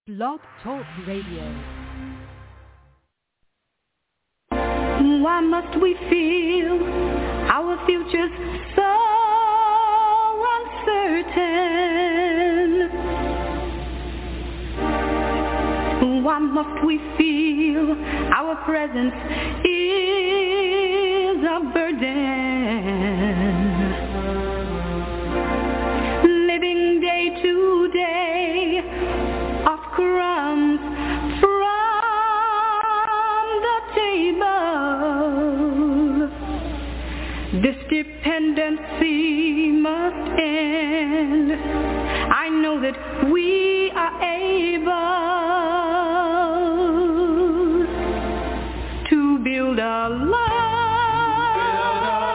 Blog Talk Radio. Why must we feel our future's so uncertain? Why must we feel our presence is a burden? Living day to day off crumbs from the table. This dependency must end. I know that we are able to build a life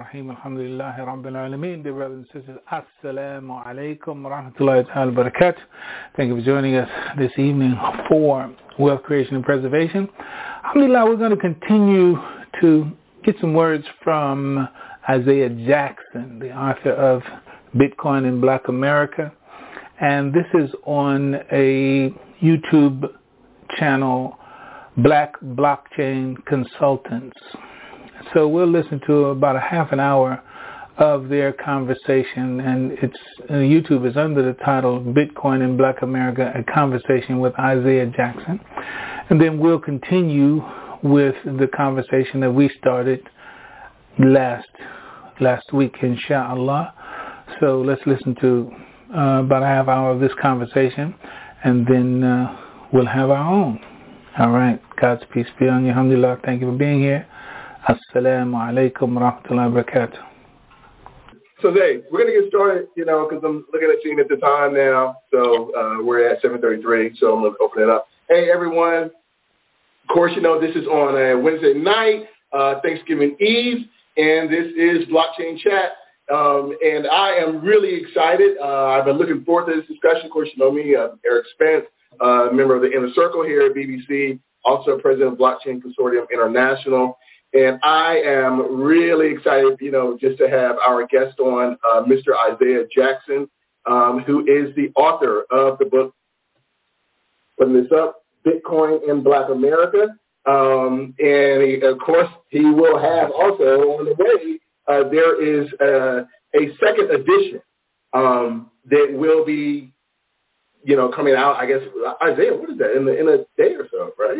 Rahim. Alhamdulillahi Rabbil Alameen. Dear brothers and sisters, Assalamu alaikum wa rahmatullahi ta'ala wa barakatuh. Thank you for joining us this evening for Wealth Creation and Preservation. Alhamdulillah, we're going to continue to get some words from Isaiah Jackson, the author of Bitcoin in Black America. And this is on a YouTube channel, Black Blockchain Consultants. So we'll listen to about a half an hour of their conversation, and it's YouTube is under the title Bitcoin in Black America, a conversation with Isaiah Jackson. And then we'll continue with the conversation that we started last week, inshallah. So let's listen to about a half hour of this conversation, and then we'll have our own. All right. God's peace be on you. Alhamdulillah. Thank you for being here. Assalamu alaikum wa rahmatullahi wa barakatuh. So, Zay, we're going to get started, because I'm looking at seeing at the time now. So, we're at 7:33, so I'm going to open it up. Hey, everyone. Of course, this is on a Wednesday night, Thanksgiving Eve, and this is Blockchain Chat. And I am really excited. I've been looking forward to this discussion. Of course, you know me, Eric Spence, member of the Inner Circle here at BBC, also president of Blockchain Consortium International. And I am really excited, just to have our guest on, Mr. Isaiah Jackson, who is the author of the book, putting this up, Bitcoin in Black America. And of course, he will have also on the way, there is a second edition that will be, coming out, I guess, Isaiah, what is that, in a day or so, right?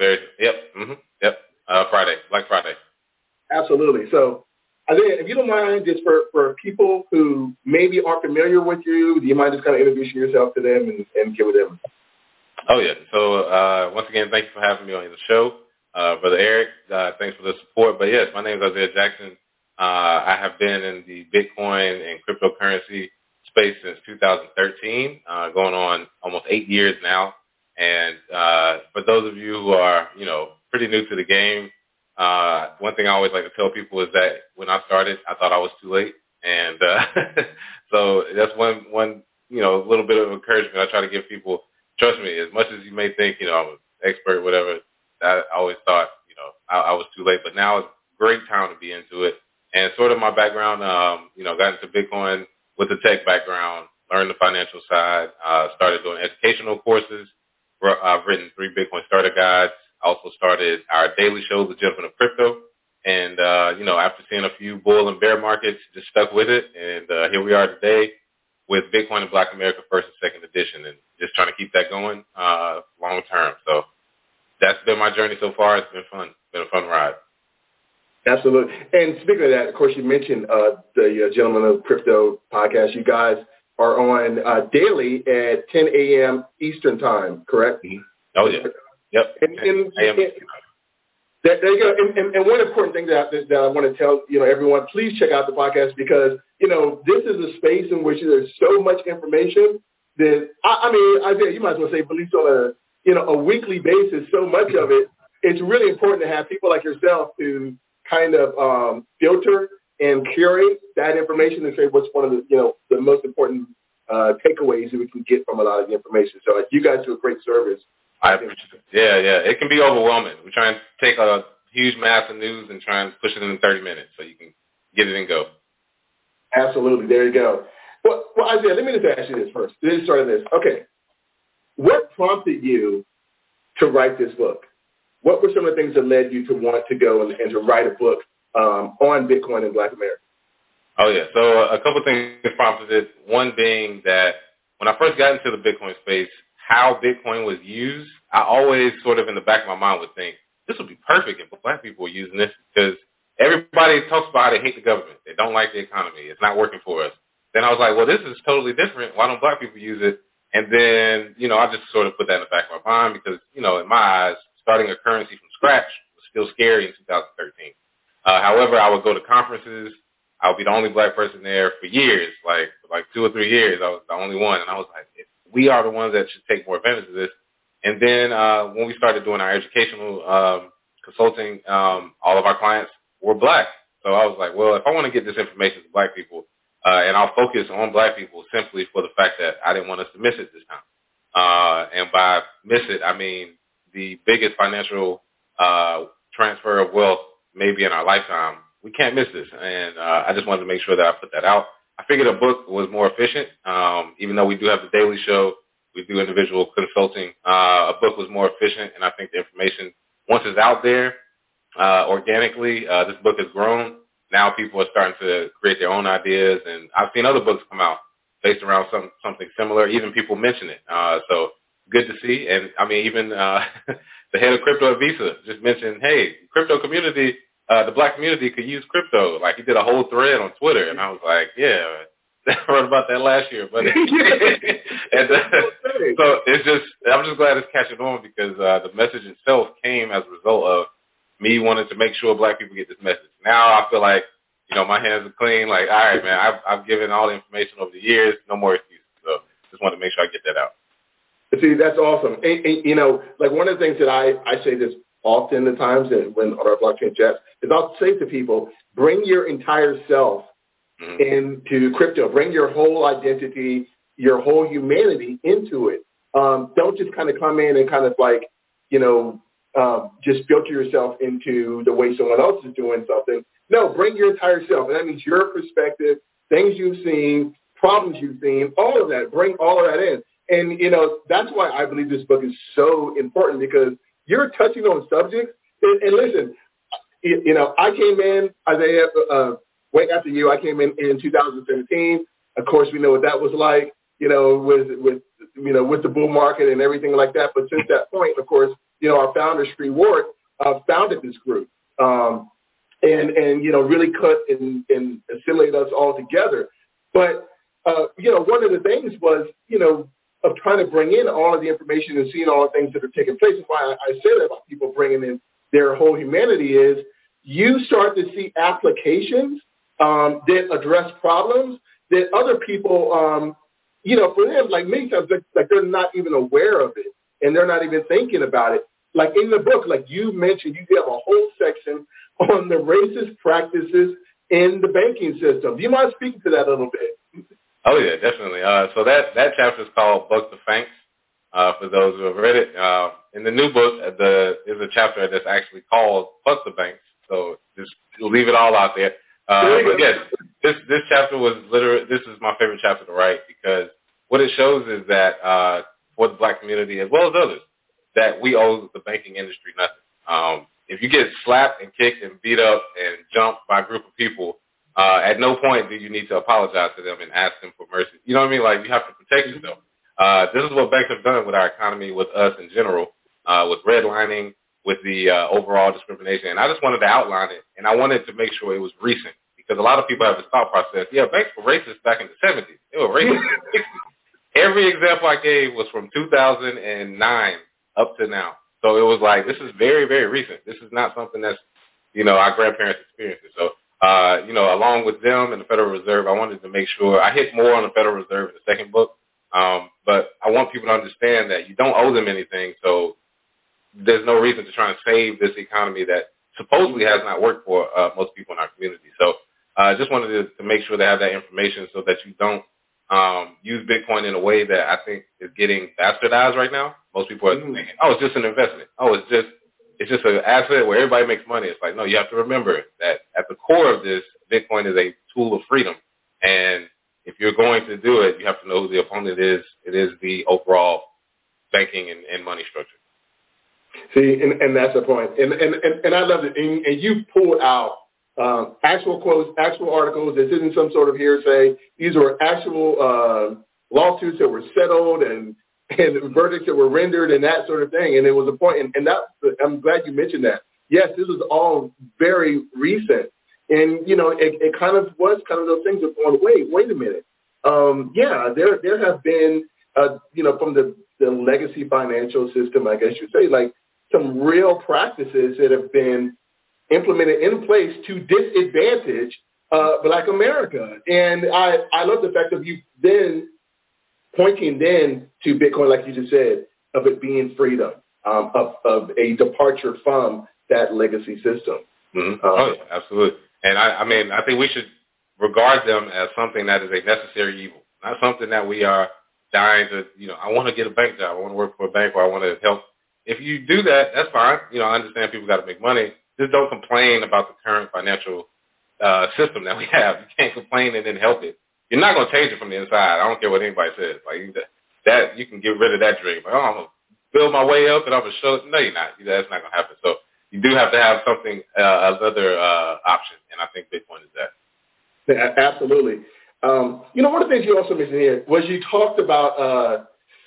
Friday, Black Friday. Absolutely. So, Isaiah, if you don't mind, just for people who maybe aren't familiar with you, do you mind just kind of introducing yourself to them and give them? Oh, yeah. So, once again, thank you for having me on the show. Brother Eric, thanks for the support. But, yes, my name is Isaiah Jackson. I have been in the Bitcoin and cryptocurrency space since 2013, going on almost 8 years now. And for those of you who are, pretty new to the game, one thing I always like to tell people is that when I started, I thought I was too late. And so that's one little bit of encouragement I try to give people. Trust me, as much as you may think, I'm an expert, whatever, I always thought, I was too late. But now it's a great time to be into it. And sort of my background, got into Bitcoin with a tech background, learned the financial side, started doing educational courses. I've written 3 Bitcoin starter guides. I also started our daily show, The Gentleman of Crypto. And, after seeing a few bull and bear markets, just stuck with it. And here we are today with Bitcoin in Black America, first and second edition, and just trying to keep that going long term. So that's been my journey so far. It's been fun. It's been a fun ride. Absolutely. And speaking of that, of course, you mentioned the Gentleman of Crypto podcast. You guys are on daily at 10 a.m. Eastern time, correct? Mm-hmm. Oh, yeah. Yep. There you go. And one important thing that I want to tell everyone, please check out the podcast because this is a space in which there's so much information that Isaiah, you might as well say released on a weekly basis. So much of it, it's really important to have people like yourself to kind of filter and curate that information and say what's one of the most important takeaways that we can get from a lot of the information. So you guys do a great service. I appreciate it. Yeah. It can be overwhelming. We try and take a huge mass of news and try and push it in 30 minutes so you can get it and go. Absolutely. There you go. Well, Isaiah, let me just ask you this first. Let's start on this. Okay. What prompted you to write this book? What were some of the things that led you to want to go and to write a book on Bitcoin in Black America? Oh, yeah. So a couple of things prompted it. One being that when I first got into the Bitcoin space, how Bitcoin was used, I always sort of in the back of my mind would think, this would be perfect if Black people were using this because everybody talks about how they hate the government. They don't like the economy. It's not working for us. Then I was like, well, this is totally different. Why don't Black people use it? And then, I just sort of put that in the back of my mind because, in my eyes, starting a currency from scratch was still scary in 2013. However, I would go to conferences. I would be the only Black person there for years, like 2 or 3 years. I was the only one. And I was like, we are the ones that should take more advantage of this. And then when we started doing our educational consulting, all of our clients were Black. So I was like, well, if I want to get this information to black people, and I'll focus on black people simply for the fact that I didn't want us to miss it this time. And by miss it, I mean the biggest financial transfer of wealth maybe in our lifetime. We can't miss this. And I just wanted to make sure that I put that out. I figured a book was more efficient. Even though we do have the daily show, we do individual consulting. A book was more efficient, and I think the information, once it's out there organically, this book has grown. Now people are starting to create their own ideas, and I've seen other books come out based around something similar. Even people mention it. So good to see. And, I mean, even the head of crypto at Visa just mentioned, hey, crypto community, the black community could use crypto. Like, he did a whole thread on Twitter, and I was like, yeah, I wrote about that last year. But and, so it's just, I'm just glad it's catching on because the message itself came as a result of me wanting to make sure black people get this message. Now I feel like, you know, my hands are clean. Like, all right, man, I've given all the information over the years. No more excuses. So just wanted to make sure I get that out. See, that's awesome. And, you know, like one of the things that I say this often at times when on our blockchain chats is I'll say to people, bring your entire self into crypto. Bring your whole identity, your whole humanity into it. Don't just kind of come in and kind of like, you know, just filter yourself into the way someone else is doing something. No, bring your entire self. And that means your perspective, things you've seen, problems you've seen, all of that. Bring all of that in. And, you know, that's why I believe this book is so important because you're touching on subjects. And listen, you know, I came in, Isaiah, way after you, I came in 2017. Of course, we know what that was like, you know, with the bull market and everything like that. But since that point, of course, you know, our founder, Sri Ward, founded this group and you know, really cut and assimilate us all together. But, you know, one of the things was, you know, of trying to bring in all of the information and seeing all the things that are taking place. That's why I say that about people bringing in their whole humanity is you start to see applications that address problems that other people, you know, for them, like many times, like they're not even aware of it and they're not even thinking about it. Like in the book, like you mentioned, you have a whole section on the racist practices in the banking system. Do you mind speaking to that a little bit? Oh, yeah, definitely. So that chapter is called Buck the Fanks, for those who have read it. In the new book, there's a chapter that's actually called Fuck the Banks. So just leave it all out there. But yes, this chapter was literally, this is my favorite chapter to write because what it shows is that for the black community as well as others, that we owe the banking industry nothing. If you get slapped and kicked and beat up and jumped by a group of people, at no point do you need to apologize to them and ask them for mercy. You know what I mean? Like, you have to protect yourself. This is what banks have done with our economy, with us in general, with redlining, with the overall discrimination. And I just wanted to outline it, and I wanted to make sure it was recent because a lot of people have this thought process. Yeah, banks were racist back in the 70s. They were racist in the 60s. Every example I gave was from 2009 up to now. So it was like, this is very, very recent. This is not something that's, you know, our grandparents experienced it. So, you know, along with them and the Federal Reserve, I wanted to make sure I hit more on the Federal Reserve in the second book. But I want people to understand that you don't owe them anything. So there's no reason to try and save this economy that supposedly has not worked for most people in our community. So I just wanted to make sure they have that information so that you don't use Bitcoin in a way that I think is getting bastardized right now. Most people are thinking, oh, it's just an investment. Oh, it's just an asset where everybody makes money. It's like, no, you have to remember that at the core of this, Bitcoin is a tool of freedom. And if you're going to do it, you have to know who the opponent is. It is the overall banking and money structure. See, and that's the point. And I love it. And you pulled out actual quotes, actual articles. This isn't some sort of hearsay. These were actual lawsuits that were settled and verdicts that were rendered and that sort of thing. And it was a point. And that, I'm glad you mentioned that. Yes, this was all very recent. And, you know, it kind of was kind of those things of going, wait a minute. Yeah, there have been, you know, from the legacy financial system, I guess you'd say, like some real practices that have been implemented in place to disadvantage Black America. And I love the fact of you then pointing then to Bitcoin, like you just said, of it being freedom, of a departure from that legacy system. Mm-hmm. Oh, yeah, absolutely. And I think we should regard them as something that is a necessary evil, not something that we are dying to, I want to get a bank job, I want to work for a bank, or I want to help. If you do that, that's fine. I understand people got to make money. Just don't complain about the current financial system that we have. You can't complain and then help it. You're not going to change it from the inside. I don't care what anybody says. Like that, you can get rid of that dream. Like, I'm going to build my way up and I'm going to show it. No, you're not. That's not going to happen. So you do have to have something, another option, and I think Bitcoin is that. Yeah, absolutely. One of the things you also mentioned here was you talked about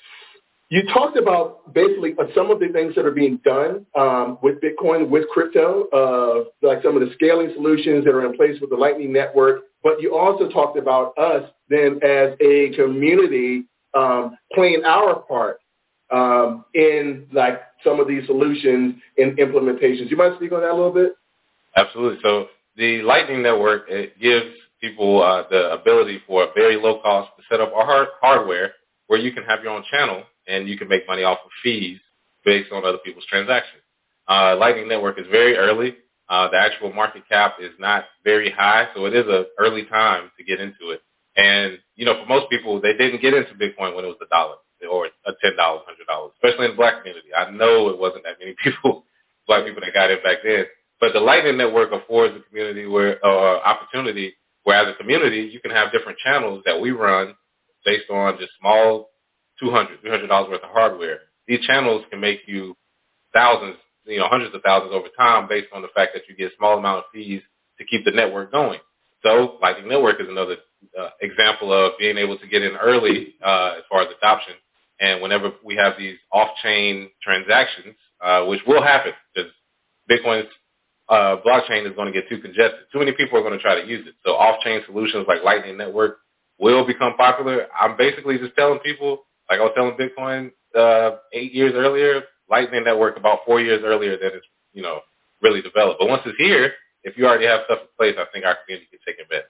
basically some of the things that are being done with Bitcoin, with crypto, like some of the scaling solutions that are in place with the Lightning Network. But you also talked about us then as a community playing our part in like some of these solutions and implementations. You might speak on that a little bit? Absolutely. So the Lightning Network, it gives people the ability for a very low cost to set up our hardware where you can have your own channel and you can make money off of fees based on other people's transactions. Lightning Network is very early. The actual market cap is not very high, so it is an early time to get into it. And, for most people, they didn't get into Bitcoin when it was $1 or $10, $100, especially in the black community. I know it wasn't that many black people that got in back then. But the Lightning Network affords the community opportunity where as a community, you can have different channels that we run based on just small $200, $300 worth of hardware. These channels can make you thousands, hundreds of thousands over time based on the fact that you get a small amount of fees to keep the network going. So Lightning Network is another example of being able to get in early as far as adoption. And whenever we have these off-chain transactions, which will happen because Bitcoin's blockchain is going to get too congested. Too many people are going to try to use it. So off-chain solutions like Lightning Network will become popular. I'm basically just telling people, like I was telling Bitcoin 8 years earlier, Lightning Network about 4 years earlier than it's, really developed. But once it's here, if you already have stuff in place, I think our community can take advantage.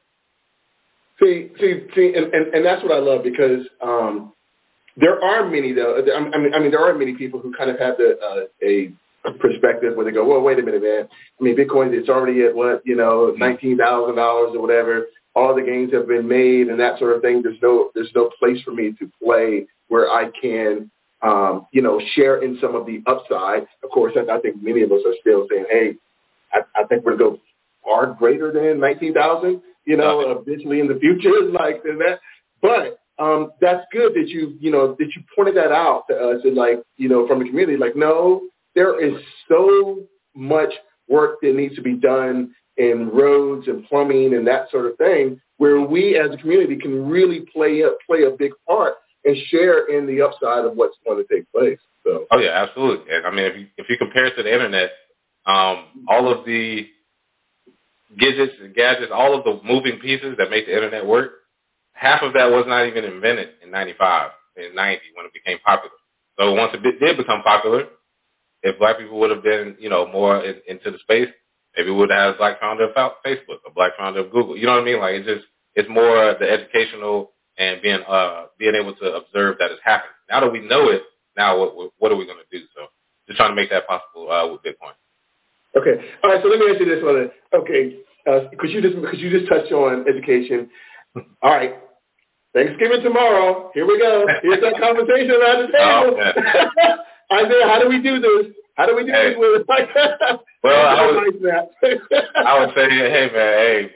See, and that's what I love because there are many, though. There are many people who kind of have a perspective where they go, well, wait a minute, man. Bitcoin, it's already at what, $19,000 or whatever. All the gains have been made and that sort of thing. There's no place for me to play where I can, share in some of the upside. Of course, I think many of us are still saying, hey, I think we're going to go far greater than 19,000, eventually in the future, like that. But that's good that you pointed that out to us and from the community, no, there is so much work that needs to be done in roads and plumbing and that sort of thing, where we as a community can really play a big part and share in the upside of what's going to take place. So. Oh yeah, absolutely. And if you compare it to the internet, all of the gadgets, all of the moving pieces that make the internet work, half of that was not even invented in 95, in 90 when it became popular. So once it did become popular, if black people would have been, more into the space, maybe we would have had a black founder of Facebook, a black founder of Google. You know what I mean? Like it's more the educational and being able to observe that it's happening. Now that we know it, now what are we going to do? So just trying to make that possible with Bitcoin. Okay. All right. So let me ask you this one. Okay. Because you just touched on education. All right. Thanksgiving tomorrow. Here we go. Here's that conversation around the table. Oh, Isaiah, how do we do this? How do we do this with it like that? Well, I would say, hey man,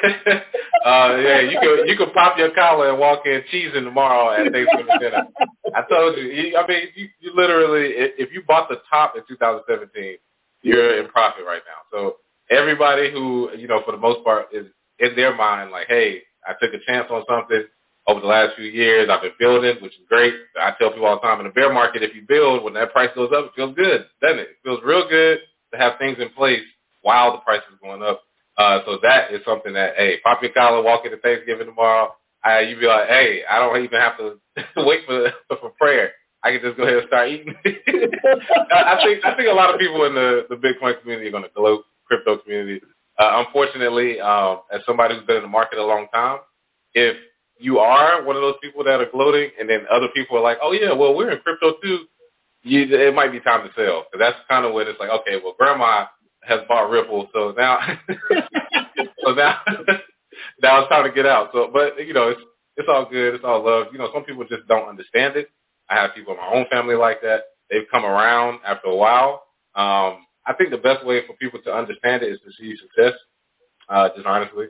you can pop your collar and walk in cheesing tomorrow at Thanksgiving dinner. I told you. You literally, if you bought the top in 2017, you're in profit right now. So everybody who, for the most part is in their mind like, hey, I took a chance on something over the last few years. I've been building, which is great. I tell people all the time, in the bear market, if you build, when that price goes up, it feels good, doesn't it? It feels real good to have things in place while the price is going up. So that is something that, hey, pop your collar, walk into Thanksgiving tomorrow. You be like, hey, I don't even have to wait for prayer. I can just go ahead and start eating. I think a lot of people in the Bitcoin community are going to gloat, crypto community. Unfortunately, as somebody who's been in the market a long time, if you are one of those people that are gloating and then other people are like, oh, yeah, well, we're in crypto too, it might be time to sell. Because that's kind of when it's like, okay, well, grandma has bought Ripple, so now So now it's time to get out. So, but it's all good. It's all love. Some people just don't understand it. I have people in my own family like that. They've come around after a while. I think the best way for people to understand it is to see success. Just honestly,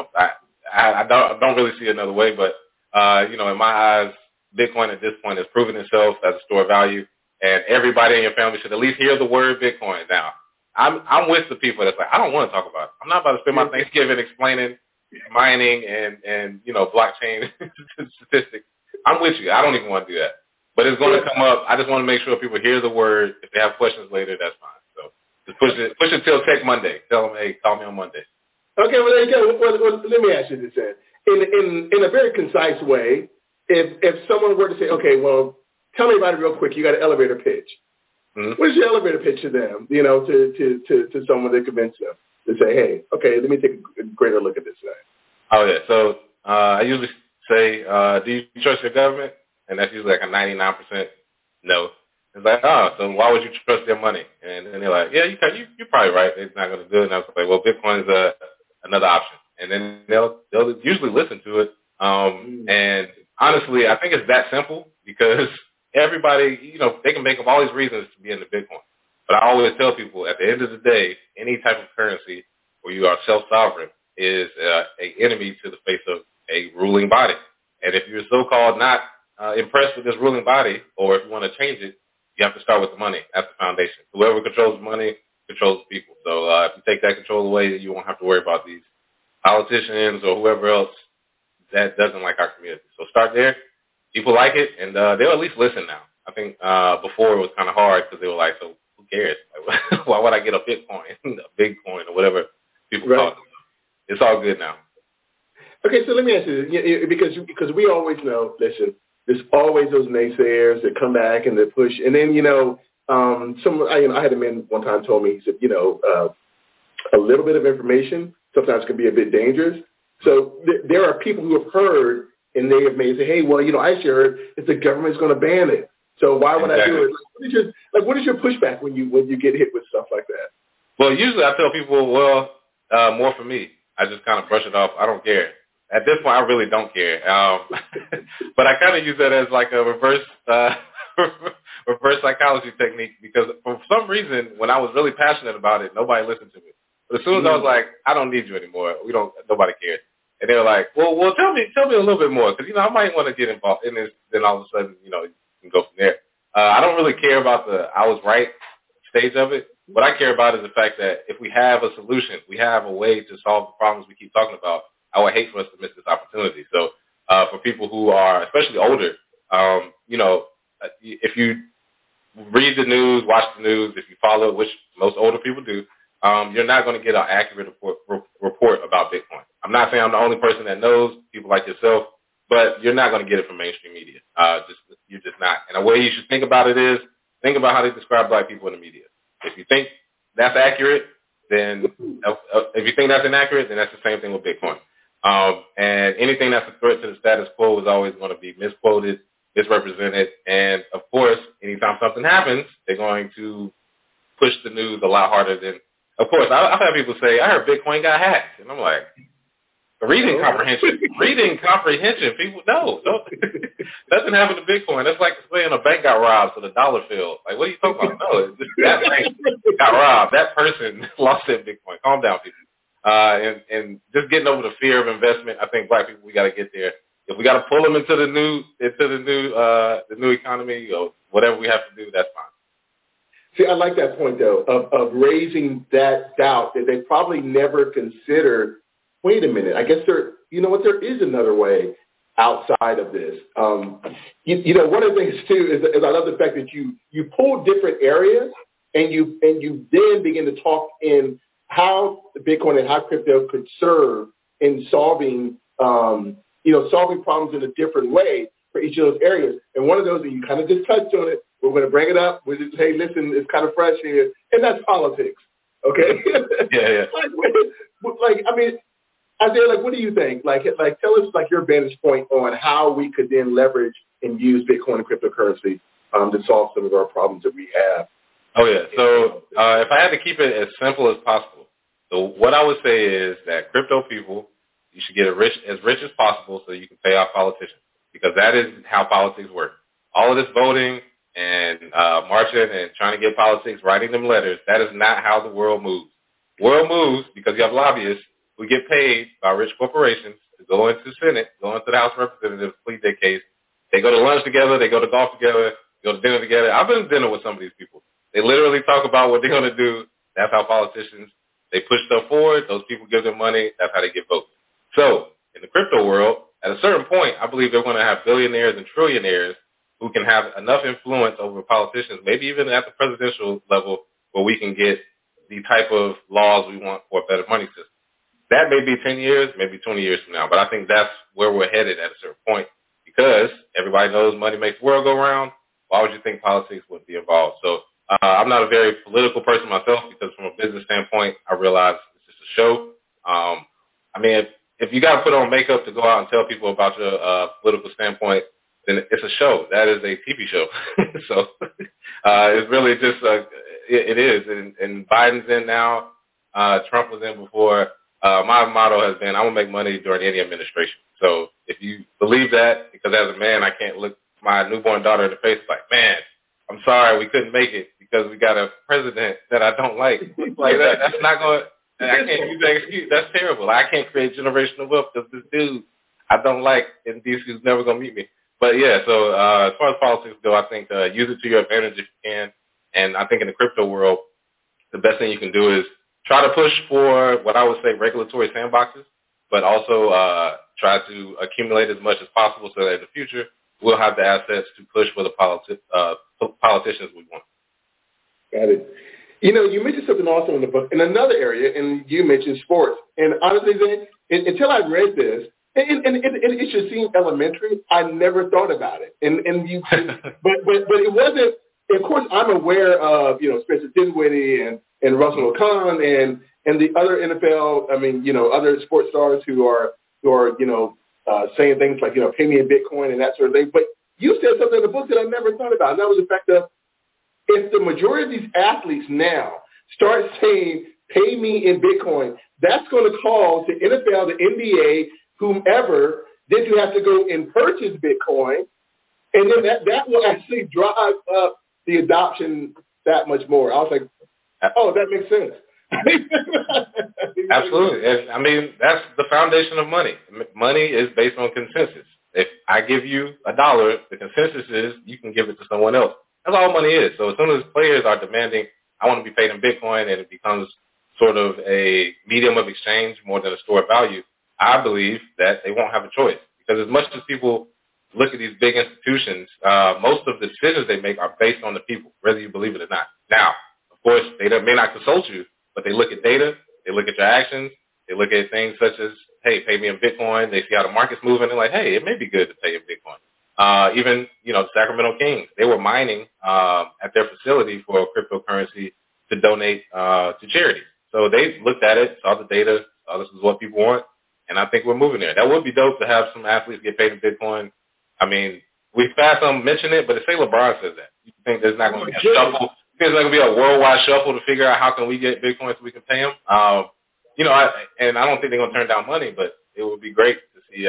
I don't really see another way. But in my eyes, Bitcoin at this point has proven itself as a store of value, and everybody in your family should at least hear the word Bitcoin. Now, I'm with the people that's like, I don't want to talk about it. I'm not about to spend my Thanksgiving explaining mining and blockchain statistics. I'm with you. I don't even want to do that. But it's going to come up. I just want to make sure people hear the word. If they have questions later, that's fine. So just push it till Tech Monday. Tell them, hey, call me on Monday. Okay, well, there you go. Well, let me ask you this then. In a very concise way, if someone were to say, okay, well, tell me about it real quick. You got an elevator pitch. Mm-hmm. What is your elevator pitch to them, to someone to convince them to say, hey, okay, let me take a greater look at this thing? Oh, yeah. So I usually say, do you trust your government? And that's usually like a 99% no. It's like, so why would you trust their money? And then they're like, yeah, you're probably right. It's not going to do it. And I was like, well, Bitcoin is another option. And then they'll usually listen to it. And honestly, I think it's that simple because everybody, they can make up all these reasons to be into Bitcoin. But I always tell people at the end of the day, any type of currency where you are self-sovereign is an enemy to the face of a ruling body. And if you're so-called not impressed with this ruling body, or if you want to change it, you have to start with the money. That's the foundation. Whoever controls money controls people. So if you take that control away, you won't have to worry about these politicians or whoever else that doesn't like our community. So start there. People like it, and they'll at least listen now. I think before it was kind of hard because they were like, so who cares? Like, why would I get a Bitcoin, or whatever people call it? It's all good now. Okay, so let me ask you this, because we always know, listen, there's always those naysayers that come back and they push. And then, I had a man one time told me, he said, a little bit of information sometimes can be a bit dangerous. So there are people who have heard and they have made say, hey, well, I actually heard if the government's going to ban it. So why would I do it? What is your pushback when you get hit with stuff like that? Well, usually I tell people, more for me. I just kind of brush it off. I don't care. At this point, I really don't care. But I kind of use that as like a reverse psychology technique because for some reason, when I was really passionate about it, nobody listened to me. But as soon as I was like, I don't need you anymore. Nobody cares. And they were like, well, tell me a little bit more because, I might want to get involved in this. Then all of a sudden, you can go from there. I don't really care about the I was right stage of it. What I care about is the fact that if we have a solution, we have a way to solve the problems we keep talking about. I would hate for us to miss this opportunity. So for people who are, especially older, if you read the news, watch the news, if you follow it, which most older people do, you're not going to get an accurate report about Bitcoin. I'm not saying I'm the only person that knows, people like yourself, but you're not going to get it from mainstream media. You're just not. And the way you should think about it is, think about how they describe black people in the media. If you think that's accurate, then if you think that's inaccurate, then that's the same thing with Bitcoin. And anything that's a threat to the status quo is always going to be misquoted, misrepresented, and of course, anytime something happens, they're going to push the news a lot harder than. Of course, I've had people say, "I heard Bitcoin got hacked," and I'm like, "Reading comprehension, people no, doesn't happen to Bitcoin. That's like saying a bank got robbed, so the dollar fell. Like, what are you talking about? No, that bank got robbed. That person lost their Bitcoin. Calm down, people." And just getting over the fear of investment, I think black people, we got to get there. If we got to pull them into the new economy or whatever we have to do, that's fine. See, I like that point though of raising that doubt that they probably never considered. Wait a minute, I guess there is another way outside of this. One of the things too is I love the fact that you pull different areas and you then begin to talk in how Bitcoin and how crypto could serve in solving problems in a different way for each of those areas. And one of those that you kind of just touched on it, we're going to bring it up. We're just, hey, listen, it's kind of fresh here, and that's politics. Okay. Yeah. Isaiah, what do you think? Tell us your vantage point on how we could then leverage and use Bitcoin and cryptocurrency to solve some of our problems that we have. Oh yeah. So if I had to keep it as simple as possible, So what I would say is that crypto people, you should get as rich as possible so you can pay off politicians, because that is how politics work. All of this voting and marching and trying to get politics, writing them letters, that is not how the world moves. The world moves because you have lobbyists who get paid by rich corporations to go into the Senate, go into the House of Representatives, plead their case. They go to lunch together, they go to golf together, they go to dinner together. I've been to dinner with some of these people. They literally talk about what they're going to do. That's how politicians, they push stuff forward. Those people give them money. That's how they get votes. So in the crypto world, at a certain point, I believe they're going to have billionaires and trillionaires who can have enough influence over politicians, maybe even at the presidential level, where we can get the type of laws we want for a better money system. That may be 10 years, maybe 20 years from now, but I think that's where we're headed at a certain point, because everybody knows money makes the world go round. Why would you think politics would be involved? So I'm not a very political person myself, because from a business standpoint, I realize it's just a show. I mean, if you got to put on makeup to go out and tell people about your political standpoint, then it's a show. That is a TV show. So it's really just it is. And Biden's in now. Trump was in before. My motto has been, I will make money during any administration. So if you believe that, because as a man, I can't look my newborn daughter in the face like, man, I'm sorry we couldn't make it because we got a president that I don't like. Like that's not going to, I can't use that excuse. That's terrible. I can't create generational wealth because this dude I don't like in DC who's never going to meet me. But yeah, so as far as politics go, I think use it to your advantage if you can. And I think in the crypto world, the best thing you can do is try to push for what I would say regulatory sandboxes, but also try to accumulate as much as possible so that in the future we'll have the assets to push for the politicians we want. Got it. You know, you mentioned something also in the book, in another area, and you mentioned sports. And honestly, Zane, until I read this, and it should seem elementary, I never thought about it. And you, but it wasn't. Of course, I'm aware of Spencer Dinwiddie and Russell Okon and the other NFL. I mean, other sports stars who are saying things like pay me in Bitcoin and that sort of thing. But you said something in the book that I never thought about, and that was the fact of, if the majority of these athletes now start saying, pay me in Bitcoin, that's going to cause the NFL, the NBA, whomever, then you have to go and purchase Bitcoin, and then that will actually drive up the adoption that much more. I was like, oh, that makes sense. Absolutely. And I mean, that's the foundation of money. Money is based on consensus. If I give you $1, the consensus is you can give it to someone else. That's all money is. So as soon as players are demanding, I want to be paid in Bitcoin, and it becomes sort of a medium of exchange more than a store of value, I believe that they won't have a choice. Because as much as people look at these big institutions, most of the decisions they make are based on the people, whether you believe it or not. Now, of course, they may not consult you, but they look at data, they look at your actions, they look at things such as, hey, pay me in Bitcoin. They see how the market's moving. They're like, hey, it may be good to pay in Bitcoin. Even, the Sacramento Kings, they were mining at their facility for cryptocurrency to donate to charities. So they looked at it, saw the data, saw this is what people want, and I think we're moving there. That would be dope to have some athletes get paid in Bitcoin. I mean, we've had some mention it, but say LeBron says that. You think there's not going to be a shuffle? You think there's not going to be a worldwide shuffle to figure out how can we get Bitcoin so we can pay him? I don't think they're going to turn down money, but it would be great to see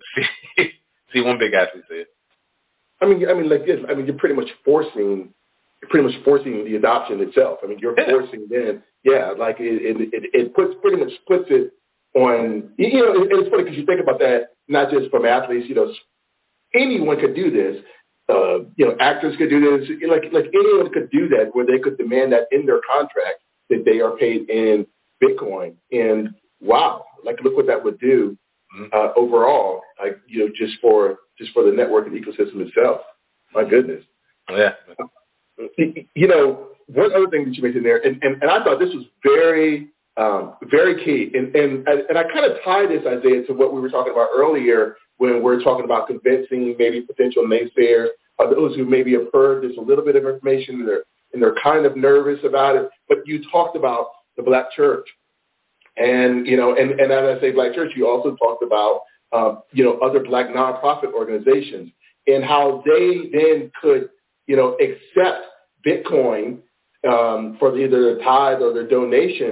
see one big athlete say it. I mean, like this. I mean, you're pretty much forcing the adoption itself. I mean, you're forcing then, like it pretty much puts it on. And it's funny because you think about that not just from athletes. Anyone could do this. Actors could do this. Like anyone could do that, where they could demand that in their contract that they are paid in Bitcoin. And wow, like look what that would do overall. Like just for the network and ecosystem itself. My goodness. Yeah. One other thing that you mentioned there, and I thought this was very, very key, and I kind of tie this, Isaiah, to what we were talking about earlier when we're talking about convincing maybe potential naysayers, or those who maybe have heard this a little bit of information and they're kind of nervous about it. But you talked about the Black church, and as I say Black church, you also talked about other Black nonprofit organizations and how they then could accept Bitcoin for either their tithe or their donations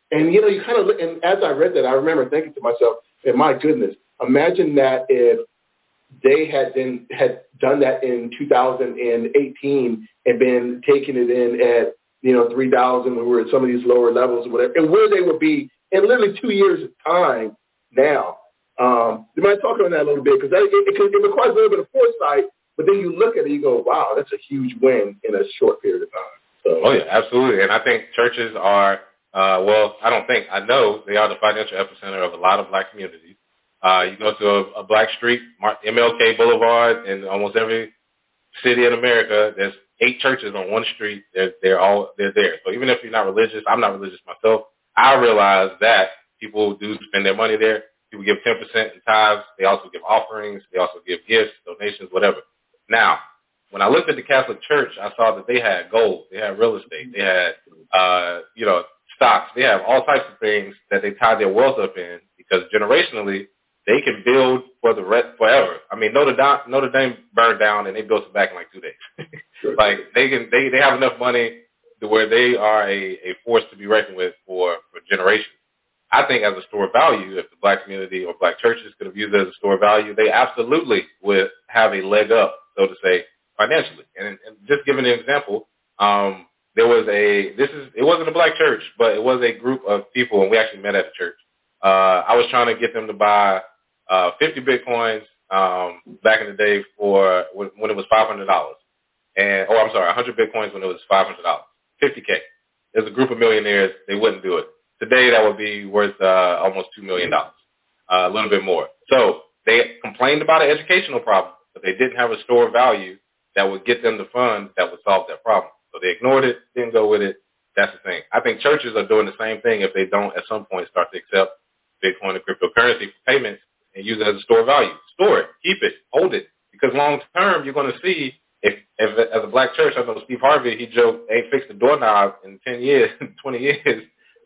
And, you kind of look, and as I read that, I remember thinking to myself, and my goodness, imagine that if they had done that in 2018 and been taking it in at, 3,000 when we were at some of these lower levels or whatever, and where they would be in literally 2 years' time now. You might talk on that a little bit because it requires a little bit of foresight, but then you look at it, you go, wow, that's a huge win in a short period of time. So. Oh, yeah, absolutely. And I think churches are, I know they are the financial epicenter of a lot of black communities. You go to a black street, MLK Boulevard, in almost every city in America, there's 8 churches on one street. They're there. So even if you're not religious, I'm not religious myself, I realize that people do spend their money there. People give 10% in tithes. They also give offerings. They also give gifts, donations, whatever. Now, when I looked at the Catholic Church, I saw that they had gold. They had real estate. They had, stocks. They have all types of things that they tie their wealth up in because generationally, they can build for the rest forever. I mean, Notre Dame burned down and they built it back in like 2 days. Sure. Like they have enough money to where they are a force to be reckoned with for generations. I think as a store of value, if the black community or black churches could have used it as a store of value, they absolutely would have a leg up, so to say, financially. And just giving an example, it wasn't a black church, but it was a group of people, and we actually met at a church. I was trying to get them to buy 50 Bitcoins back in the day when it was $500. 100 Bitcoins when it was $500. $50K. There's a group of millionaires, they wouldn't do it. Today that would be worth almost $2 million, a little bit more. So they complained about an educational problem, but they didn't have a store of value that would get them the funds that would solve that problem. So they ignored it, didn't go with it. That's the thing. I think churches are doing the same thing if they don't at some point start to accept Bitcoin and cryptocurrency for payments and use it as a store of value. Store it, keep it, hold it. Because long term, you're going to see if as a black church, I know Steve Harvey, he joked, ain't fixed the doorknob in 10 years, 20 years.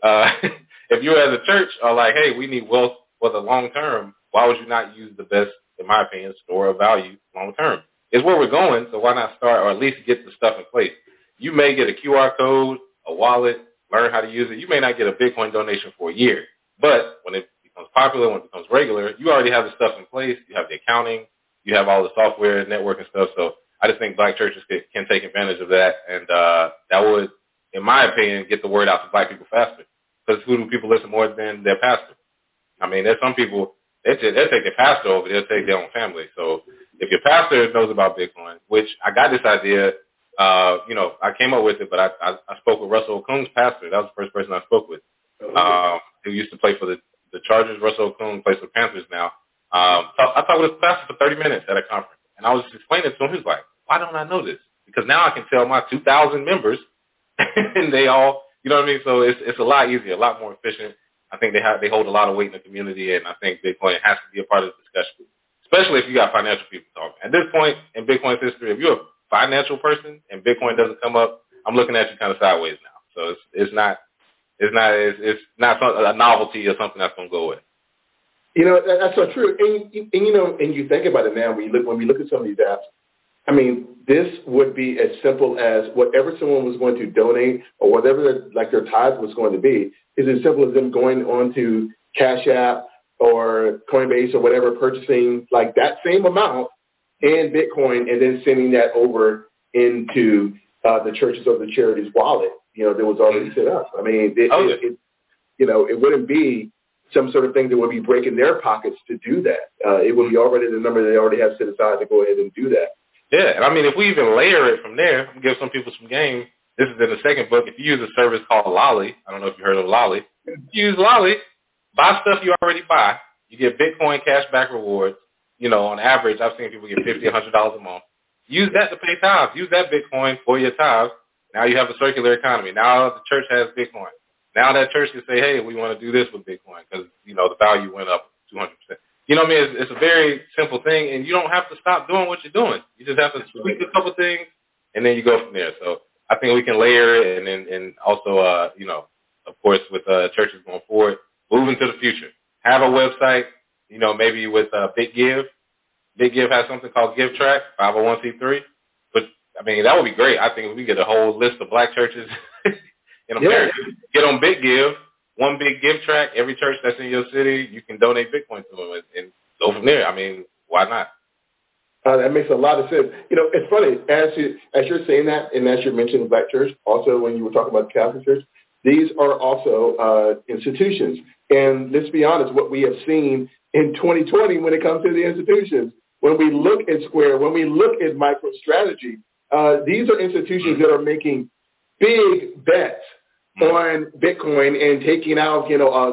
If you as a church are like, hey, we need wealth for the long term, why would you not use the best, in my opinion, store of value long term? It's where we're going, so why not start or at least get the stuff in place? You may get a QR code, a wallet, learn how to use it. You may not get a Bitcoin donation for a year, but when it becomes popular, when it becomes regular, you already have the stuff in place. You have the accounting, you have all the software, network and stuff. So I just think black churches can take advantage of that, and that would, in my opinion, get the word out to black people faster. Because who do people listen more than their pastor? I mean, there's some people, they'll take their pastor over, they'll take their own family. So if your pastor knows about Bitcoin, which I got this idea, I came up with it, but I spoke with Russell Okung's pastor. That was the first person I spoke with. Who used to play for the Chargers. Russell Okung plays for the Panthers now. I talked with his pastor for 30 minutes at a conference, and I was explaining to him, he was like, why don't I know this? Because now I can tell my 2,000 members, and they all, you know what I mean? So it's a lot easier, a lot more efficient. I think they hold a lot of weight in the community, and I think Bitcoin has to be a part of the discussion, especially if you got financial people talking. At this point in Bitcoin's history, if you're a financial person and Bitcoin doesn't come up, I'm looking at you kind of sideways now. So it's not a novelty or something that's going to go away. That's so true. And you think about it now when we look at some of these apps. I mean, this would be as simple as whatever someone was going to donate or whatever their tithe was going to be is as simple as them going on to Cash App or Coinbase or whatever, purchasing like that same amount in Bitcoin and then sending that over into the churches or the charity's wallet, that was already set up. I mean, it wouldn't be some sort of thing that would be breaking their pockets to do that. It would be already the number they already have set aside to go ahead and do that. Yeah, and I mean, if we even layer it from there, I'm going to give some people some game. This is in the second book. If you use a service called Lolly, I don't know if you heard of Lolly. If you use Lolly, buy stuff you already buy. You get Bitcoin cashback rewards. On average, I've seen people get $50, $100 a month. Use that to pay tithes. Use that Bitcoin for your tithes. Now you have a circular economy. Now the church has Bitcoin. Now that church can say, hey, we want to do this with Bitcoin because, the value went up 200%. You know what I mean? It's a very simple thing, and you don't have to stop doing what you're doing. You just have to tweak a couple things, and then you go from there. So I think we can layer it, and also, of course, with churches going forward, moving to the future. Have a website, maybe with BitGive. BitGive has something called GiveTrack, 501c3. But, I mean, that would be great. I think if we get a whole list of black churches in America, get on BitGive, one big give track. Every church that's in your city, you can donate Bitcoin to them and go from there. I mean, why not? That makes a lot of sense. It's funny, as you're saying that, and as you're mentioning Black church, also when you were talking about the Catholic church, these are also institutions. And let's be honest, what we have seen in 2020 when it comes to the institutions, when we look at Square, when we look at MicroStrategy, these are institutions that are making big bets on Bitcoin and taking out,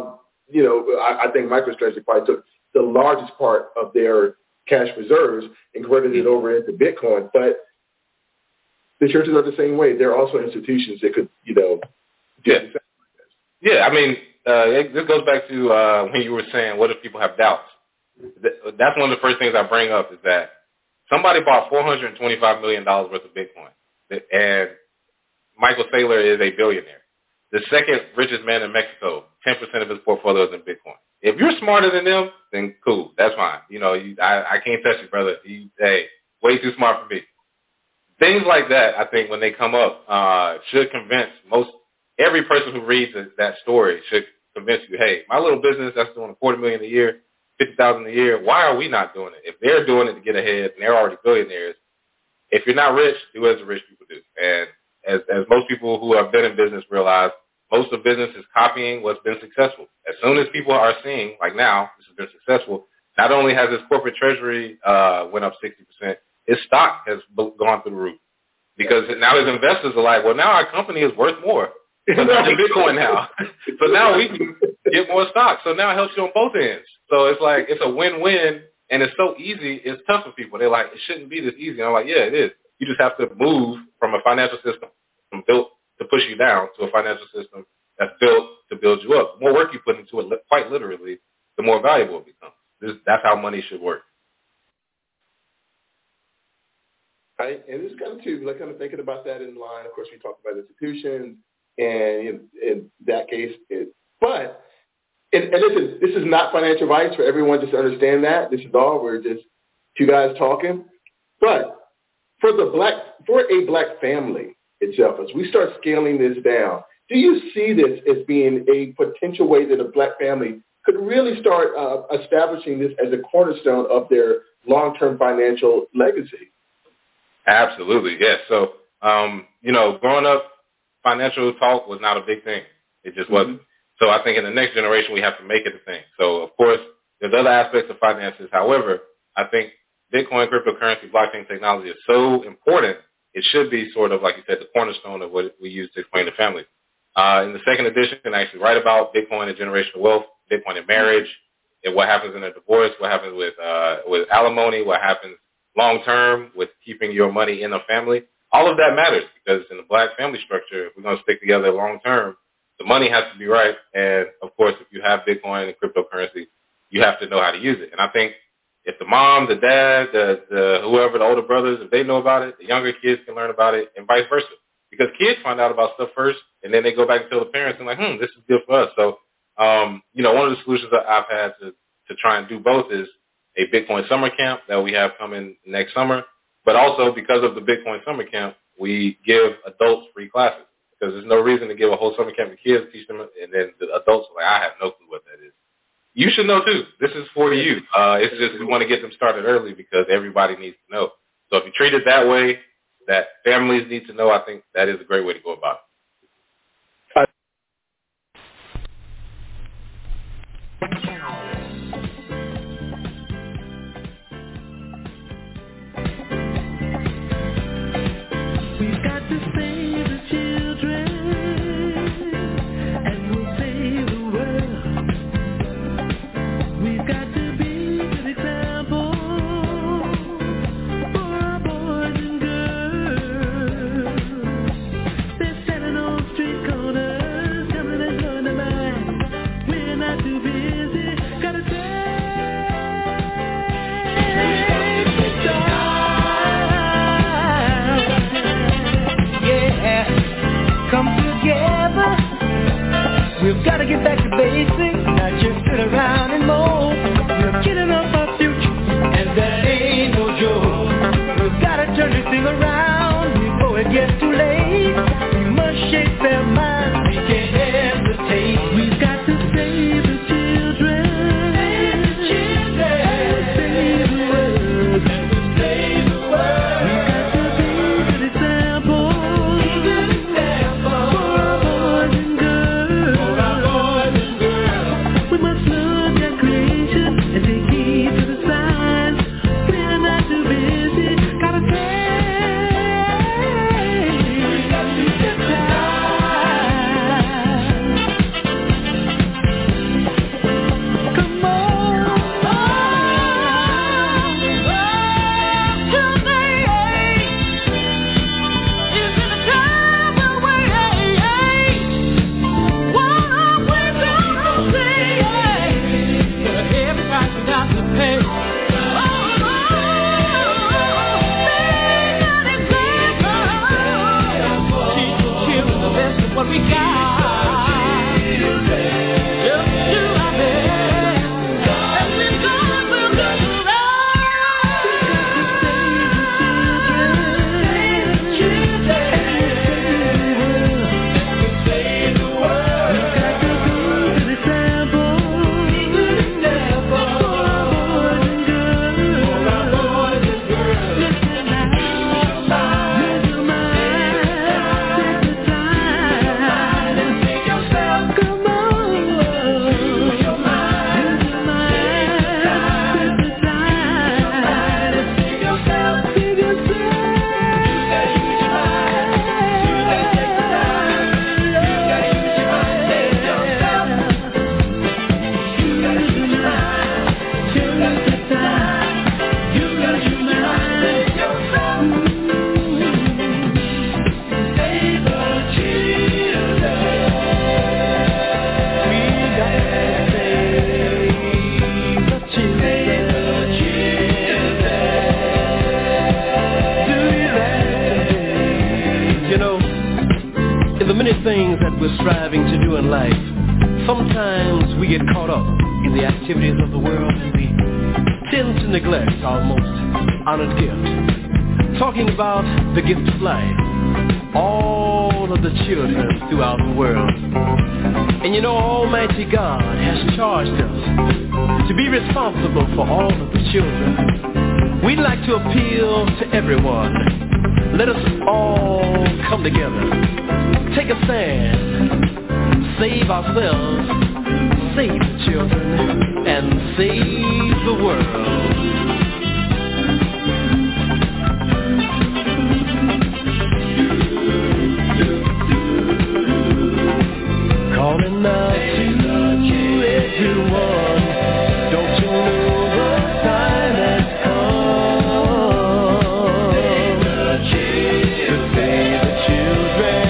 I think MicroStrategy probably took the largest part of their cash reserves and converted it over into Bitcoin. But the churches are the same way. They're also institutions that could, do yeah. Yeah, I mean, this goes back to when you were saying, what if people have doubts? That's one of the first things I bring up is that somebody bought $425 million worth of Bitcoin, and Michael Saylor is a billionaire. The second richest man in Mexico, 10% of his portfolio is in Bitcoin. If you're smarter than them, then cool, that's fine. I can't touch you, brother. Way too smart for me. Things like that, I think, when they come up, should convince every person who reads that story should convince you, hey, my little business that's doing $40 million a year, $50,000 a year, why are we not doing it? If they're doing it to get ahead and they're already billionaires, if you're not rich, do as the rich people do. And as most people who have been in business realize, most of business is copying what's been successful. As soon as people are seeing, like now, this has been successful, not only has his corporate treasury went up 60%, his stock has gone through the roof. Because now his investors are like, well, now our company is worth more than Bitcoin now. So now we can get more stock. So now it helps you on both ends. So it's like, it's a win-win, and it's so easy. It's tough for people. They're like, it shouldn't be this easy. And I'm like, yeah, it is. You just have to move from a financial system built to push you down to a financial system that's built to build you up. The more work you put into it, quite literally, the more valuable it becomes. That's how money should work. Right, and it's kind of thinking about that in line. Of course, we talked about institutions, and in that case, but listen, this is not financial advice for everyone. Just understand that this is all we're just two guys talking. But for a black family itself, as we start scaling this down, do you see this as being a potential way that a black family could really start establishing this as a cornerstone of their long-term financial legacy? Absolutely, yes. So, growing up, financial talk was not a big thing. It just wasn't. So I think in the next generation, we have to make it a thing. So, of course, there's other aspects of finances. However, I think Bitcoin, cryptocurrency, blockchain technology is so important, it should be sort of, like you said, the cornerstone of what we use to explain to families. In the second edition, I actually write about Bitcoin and generational wealth, Bitcoin and marriage, and what happens in a divorce, what happens with alimony, what happens long-term with keeping your money in a family. All of that matters because in the black family structure, if we're going to stick together long-term, the money has to be right. And, of course, if you have Bitcoin and cryptocurrency, you have to know how to use it. And I think if the mom, the dad, the whoever, the older brothers, if they know about it, the younger kids can learn about it and vice versa. Because kids find out about stuff first, and then they go back and tell the parents, and like, this is good for us. So, one of the solutions that I've had to try and do both is a Bitcoin summer camp that we have coming next summer. But also because of the Bitcoin summer camp, we give adults free classes because there's no reason to give a whole summer camp to kids, teach them, and then the adults are like, I have no clue what that is. You should know too. This is for you. It's just we want to get them started early because everybody needs to know. So if you treat it that way, that families need to know, I think that is a great way to go about it. many things that we're striving to do in life, sometimes we get caught up in the activities of the world and we tend to neglect our most honored gift. Talking about the gift of life, all of the children throughout the world. And you know, Almighty God has charged us to be responsible for all of the children. We'd like to appeal to everyone. Let us all come together. Take a stand. Save ourselves. Save the children. And save the world. Calling out to everyone. Don't you know the time has come to save the children?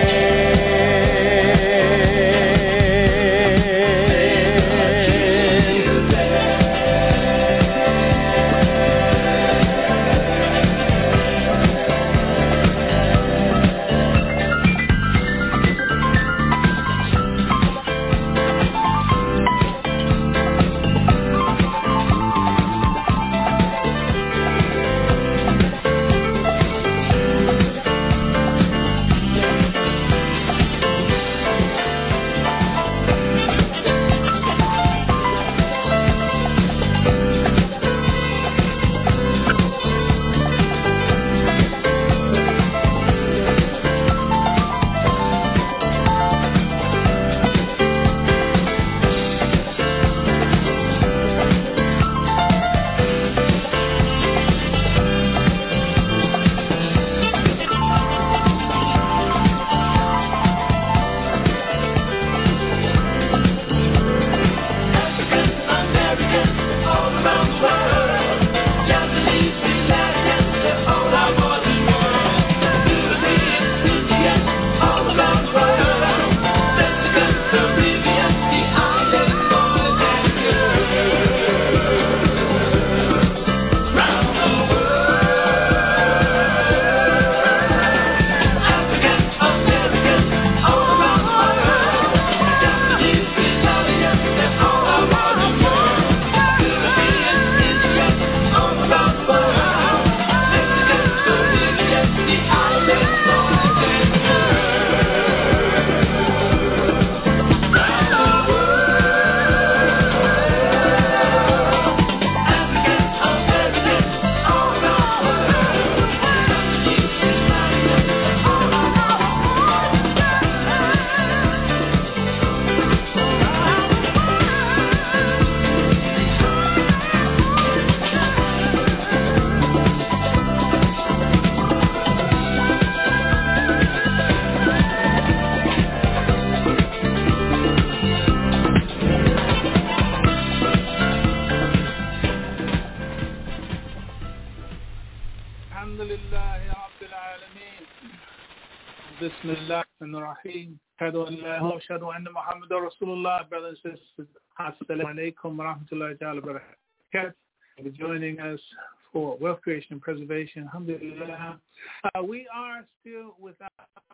Bismillahirrahmanirrahim. Ashhadu anna Muhammadan Rasulullah. Brothers and sisters, assalamu alaikum wa rahmatullahi wa barakatuh. For joining us for Wealth Creation and Preservation. Alhamdulillah. We are still without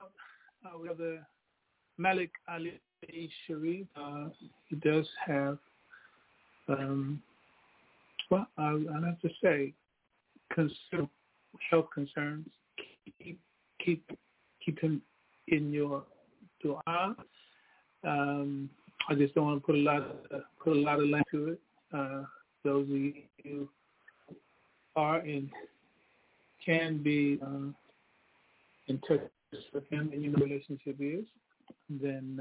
the Malik Ali Sharif. He does have, well, I'll have to say, considerable health concerns. Keep him in your dua. I just don't want to put a lot of light to it. Those of you who are and can be in touch with him and you know what the relationship is, then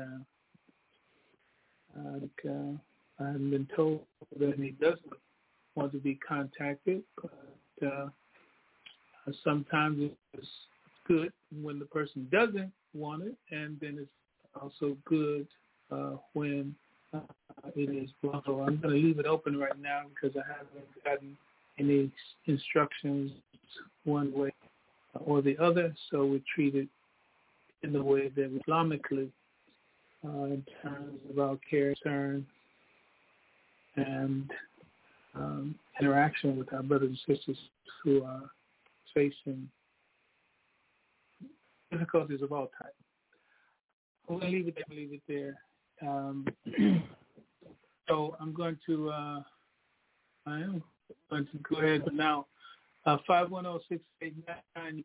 I haven't been told that he doesn't want to be contacted, but sometimes it's good when the person doesn't want it, and then it's also good when it is blocked. So I'm going to leave it open right now because I haven't gotten any instructions one way or the other, so we treat it in the way that Islamically, in terms of our care, concern, and interaction with our brothers and sisters who are facing difficulties of all types. We'll leave it there. So I am going to go ahead now. 510-689.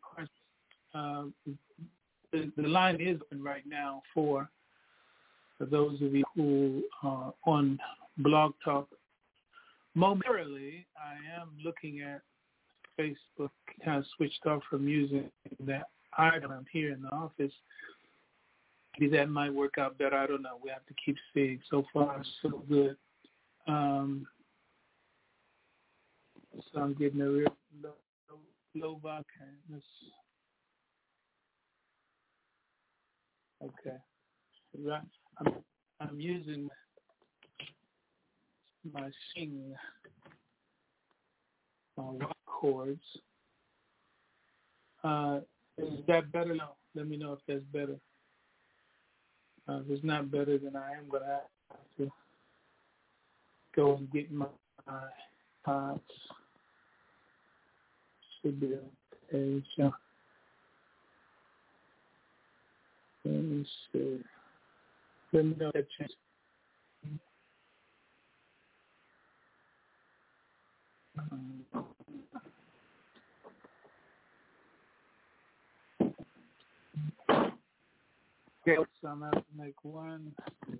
The line is open right now for those of you who are on Blog Talk. Momentarily, I am looking at Facebook, kind of switched off from using that item here in the office. Maybe that might work out better. I don't know. We have to keep seeing. So far, so good. So I'm getting a real low volume. Okay. Right. I'm using my Sing rock chords. Is that better? No. Let me know if that's better. If it's not better, then I am going to have to go and get my pods. Should be okay. So, let me see. Let me know if that changes. Okay, so I'm going to have to make one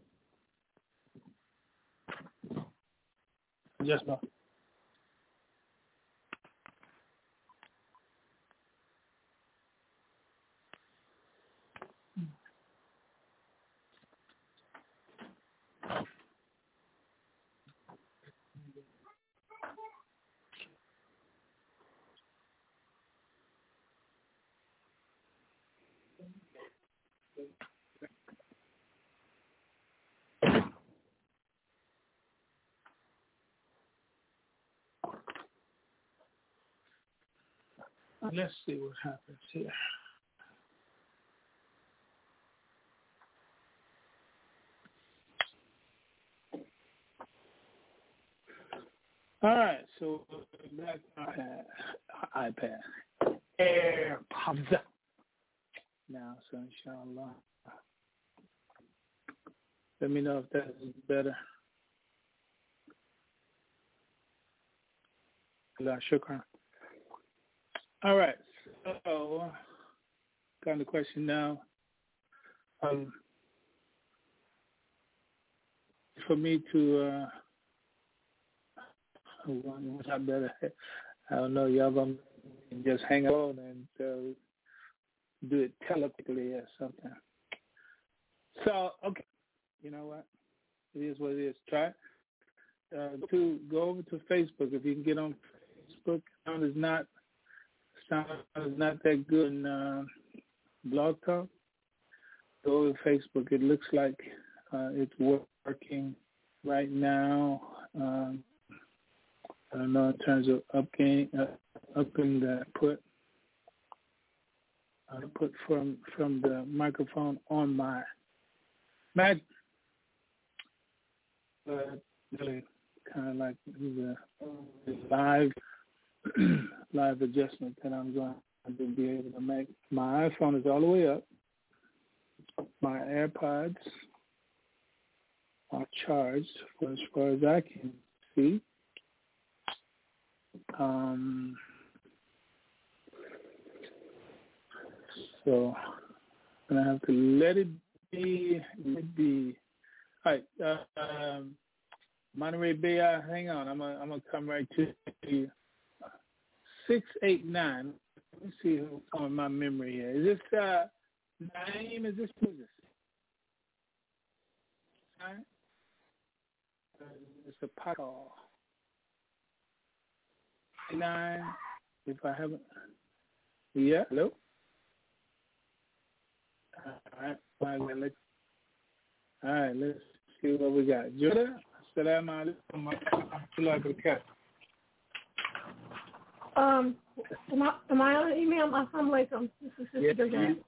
adjustment. Let's see what happens here. All right, so back iPad. AirPods now, so inshallah. Let me know if that is better. Shukran. All right, so kind of question now. For me to, what I better, I don't know, y'all gonna just hang on and do it telepathically or something. So, okay, you know what? It is what it is. Try to go over to Facebook. If you can get on Facebook, sound is not that good in Blog Talk. Go over to Facebook. It looks like it's working right now. I don't know in terms of upping the put from the microphone on my Mac. But really kind of like the live adjustment that I'm going to be able to make. My iPhone is all the way up. My AirPods are charged for as far as I can see. So I'm going to have to let it be. All right. Monterey Bay, hang on. I'm gonna come right to you. 689. Let me see who's on my memory here. Is this Naeem? Is this who's this? All right. It's a pot call. 9. If I haven't. Yeah. Hello. All right. Let's see what we got. Judah. Assalamu alaikum wa rahmatullahi wa barakatuh. Am I on email? Assalamu alaikum. This is Sister Georgette.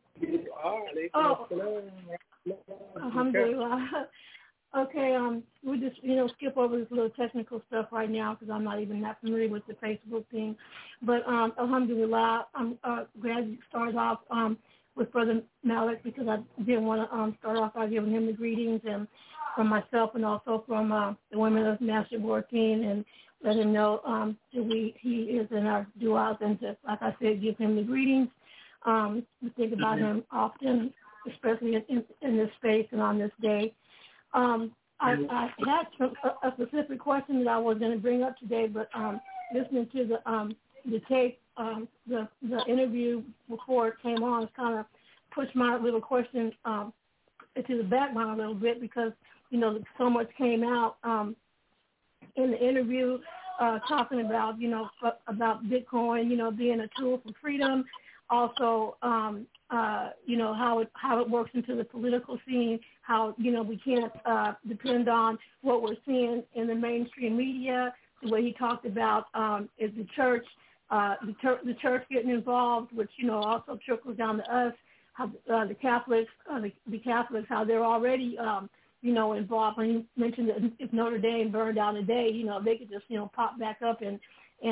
Alhamdulillah. Okay, we just, skip over this little technical stuff right now because I'm not even that familiar with the Facebook thing. But alhamdulillah, I'm glad you started off Brother Malik, because I didn't want to start off by giving him the greetings and from myself and also from the women of Master Board Team, and let him know that he is in our duals, and to, like I said, give him the greetings. We think about him often, especially in this space and on this day. I had a specific question that I was going to bring up today, but listening to the tape, the interview before it came on, kind of pushed my little question into the background a little bit, because so much came out in the interview talking about about Bitcoin, being a tool for freedom. Also, how it works into the political scene, how, we can't depend on what we're seeing in the mainstream media. The way he talked about is the church getting involved, which, also trickles down to us, how the Catholics, how they're already, involved. When you mentioned that if Notre Dame burned down today, they could just, pop back up and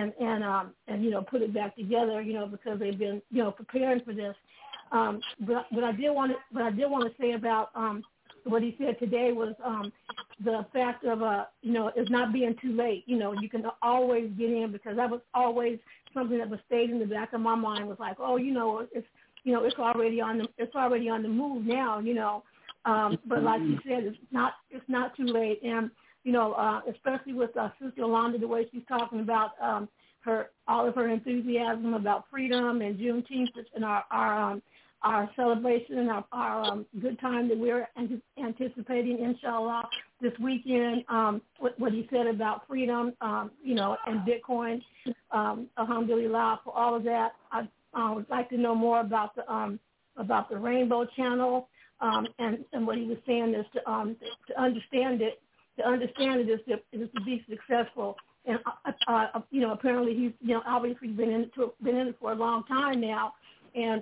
put it back together, because they've been, preparing for this. But I did want to say about what he said today was the fact of it's not being too late. You can always get in, because that was always something that was stayed in the back of my mind, was like, it's already on the move now, but like you said, it's not too late. And especially with Sister Yolanda, the way she's talking about all of her enthusiasm about freedom and Juneteenth and our celebration and our good time that we're anticipating, inshallah, this weekend. What he said about freedom, and Bitcoin, alhamdulillah, for all of that. I would like to know more about the Rainbow Channel, and what he was saying is to understand it. To understand it is to be successful, and apparently he's obviously been in it for a long time now, and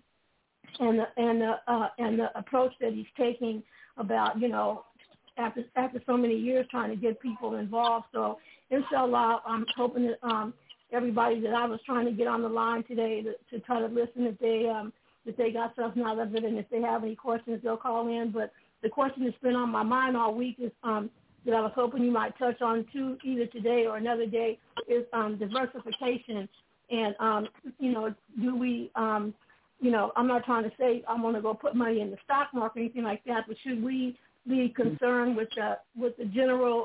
the approach that he's taking about after so many years trying to get people involved. So inshallah, I'm hoping that everybody that I was trying to get on the line today to try to listen, if they got something out of it, and if they have any questions, they'll call in. But the question that's been on my mind all week is that I was hoping you might touch on too, either today or another day, is diversification. And do we I'm not trying to say I'm going to go put money in the stock market or anything like that, but should we be concerned with the general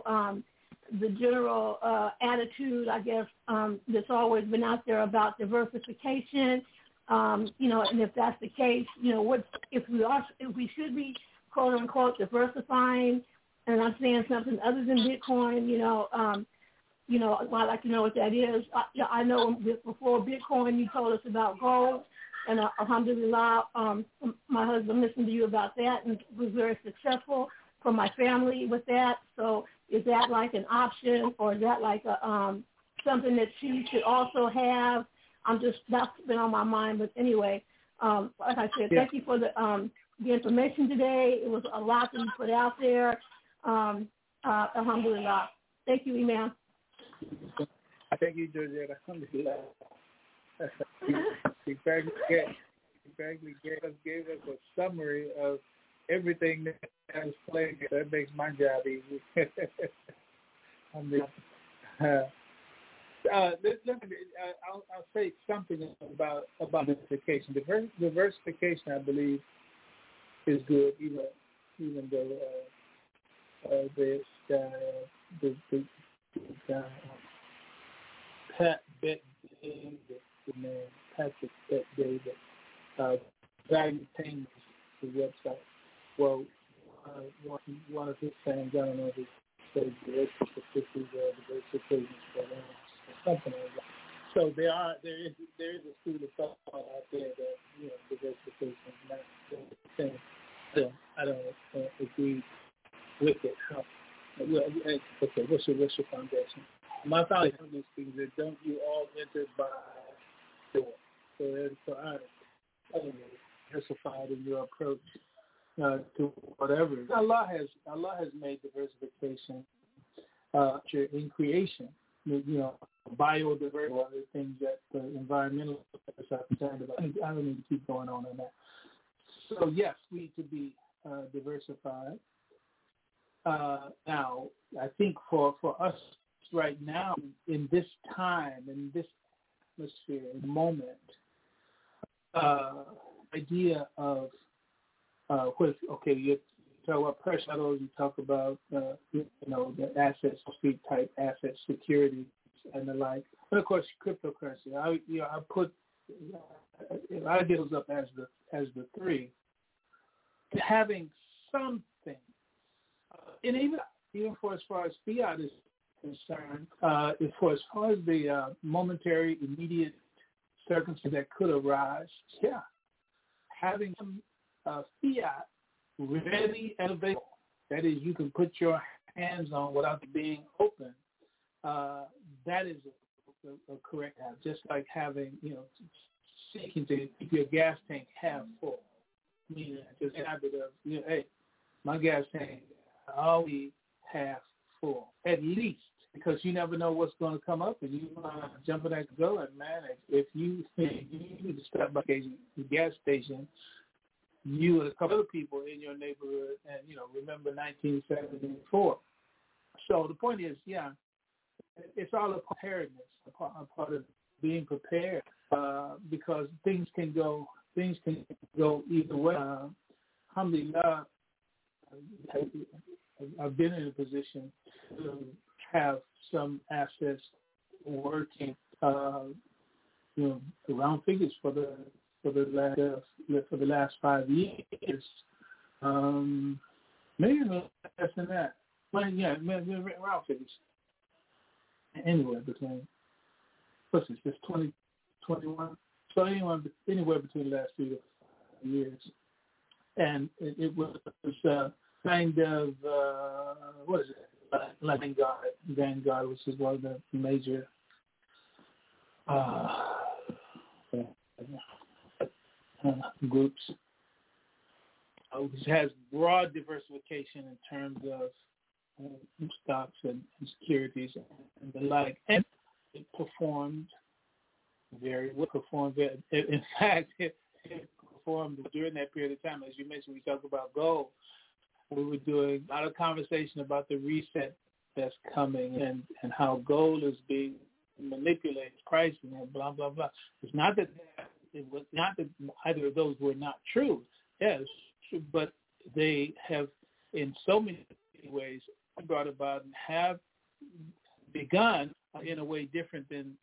attitude, I guess, that's always been out there about diversification? And if that's the case, what if we should be quote unquote diversifying? And I'm saying something other than Bitcoin. I'd like to know what that is. I know before Bitcoin, you told us about gold, and alhamdulillah, my husband listened to you about that and was very successful for my family with that. So is that like an option, or is that like a something that she should also have? That's been on my mind. But anyway, like I said, thank you for the information today. It was a lot that you put out there. Alhamdulillah. Thank you, Imam. Thank you, Georgette. Alhamdulillah. He practically gave us a summary of everything that has played. That makes my job easy. I'll say something about diversification. Diversification, I believe, is good, even though Pat Bet David, the man Patrick Bet David, Value Payments, the website. Well, one of his sayings, I don't know if it's diversification or something like that. So there is a school of thought out there that diversification is not the thing. So I don't agree with it. Okay, what's your foundation? My foundation is that don't you all enter by door. So I diversified in your approach to whatever. Allah has made diversification in creation. Biodiversity, other things that the environmentalists are concerned about. I don't need to keep going on that. So yes, we need to be diversified. Now, I think for us right now, in this time, in this atmosphere, in the moment, idea of you talk about precious metals, you talk about the assets, type asset security and the like, and of course cryptocurrency. I get those up as the three. Having something, and even for as far as fiat is concerned, for as far as the momentary, immediate circumstances that could arise, having some fiat ready and available, that is, you can put your hands on without being open, that is a correct habit. Just like having, seeking to keep your gas tank half full. Meaning, just a habit of, hey, my gas tank always half full, at least, because you never know what's going to come up, and you jump in that go, and man, if you need to stop by the gas station, you and a couple other people in your neighborhood, and remember 1974. So the point is, it's all a preparedness, a part of being prepared, because things can go either way. Alhamdulillah, I've been in a position to have some assets working, around figures for the last 5 years. Maybe less than that. Maybe around figures. Anywhere between, what's this? This 2021. So anywhere between the last 3 to 5 years, and it was kind of what is it? Like Vanguard, which is one of the major groups, which has broad diversification in terms of stocks and securities and the like, and it performed very well. In fact, it performed during that period of time. As you mentioned, we talked about gold. We were doing a lot of conversation about the reset that's coming and how gold is being manipulated, pricing, and blah, blah, blah. It's not that either of those were not true. Yes, but they have, in so many ways, brought about and have begun in a way different than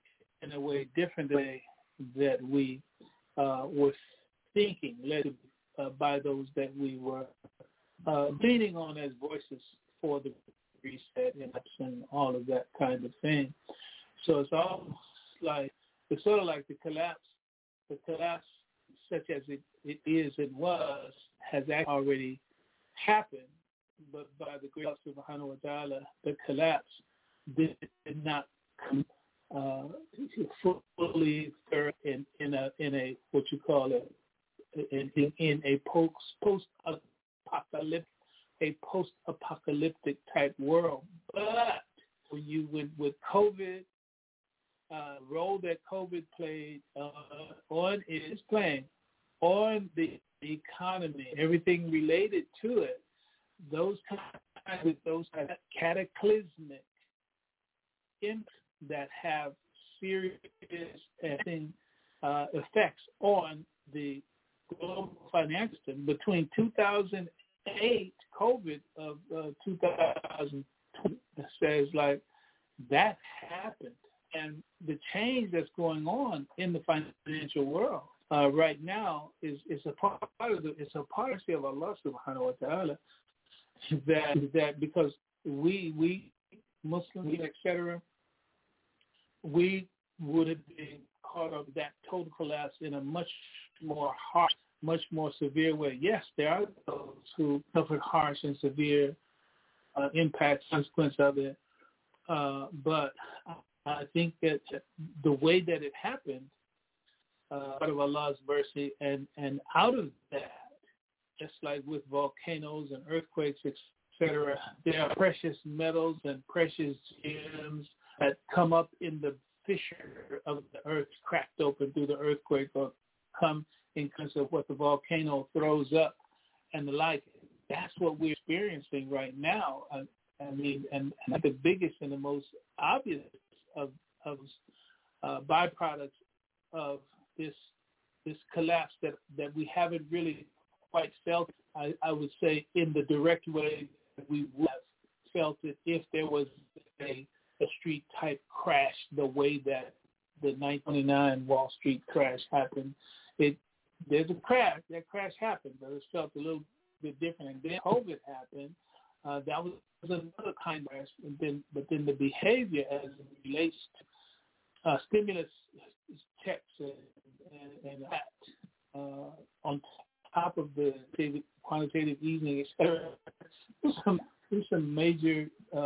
that we were thinking, led by those that we were leaning on as voices for the reset and all of that kind of thing. So it's almost like, it's sort of like the collapse, such as it is and was, has already happened, but by the grace of Subhanahu wa Ta'ala, the collapse did not come fully in a what you call it, in a post-apocalyptic type world. But when you with COVID, role that COVID played is playing on the economy, everything related to it, those cataclysmic impacts that have serious effects on the global financial system. Between 2008, COVID of 2020, says like that happened, and the change that's going on in the financial world right now is a part of Allah Subhanahu wa Taala. That because we Muslims, etc., we would have been caught up that total collapse in a much more harsh, much more severe way. Yes, there are those who suffered harsh and severe impacts, consequence of it, but I think that the way that it happened, out of Allah's mercy, and out of that, just like with volcanoes and earthquakes, etc., there are precious metals and precious gems that come up in the fissure of the earth, cracked open through the earthquake, or come in terms of what the volcano throws up and the like. That's what we're experiencing right now. I mean, and the biggest and the most obvious of byproducts of this collapse that we haven't really quite felt, I would say, in the direct way that we would have felt it if there was a street type crash, the way that the 1929 Wall Street crash happened. There's a crash. That crash happened, but it felt a little bit different. And then COVID happened. That was another kind of crash. But then the behavior as it relates to stimulus checks and that on top of the quantitative easing, etc. There's some major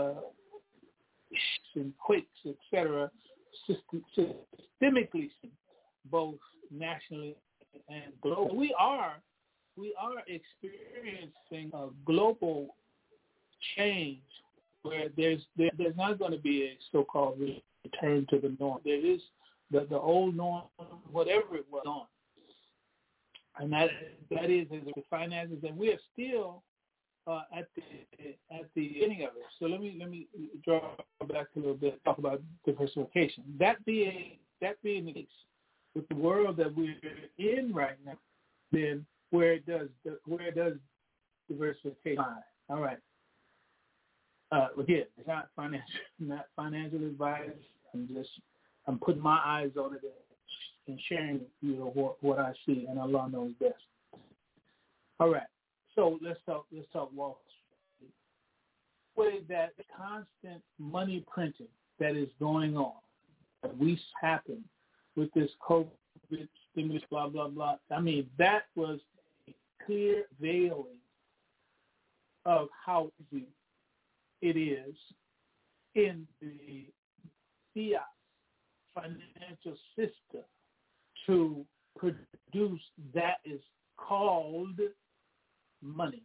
and quakes, etc. Systemically, both nationally and globally. We are experiencing a global change where there's not going to be a so-called return to the norm. There is the old norm, whatever it was on, and that is the finances, and we are still at the beginning of it. So let me draw back a little bit, talk about diversification. That being the case with the world that we're in right now, then where does diversification lie? All right. Again, it's not financial advice. I'm putting my eyes on it and sharing, what I see, and Allah knows best. All right. So let's talk Wall Street. The way that constant money printing that is going on, that we happen with this COVID stimulus, blah, blah, blah. I mean, that was a clear veiling of how easy it is in the fiat financial system to produce that is called money.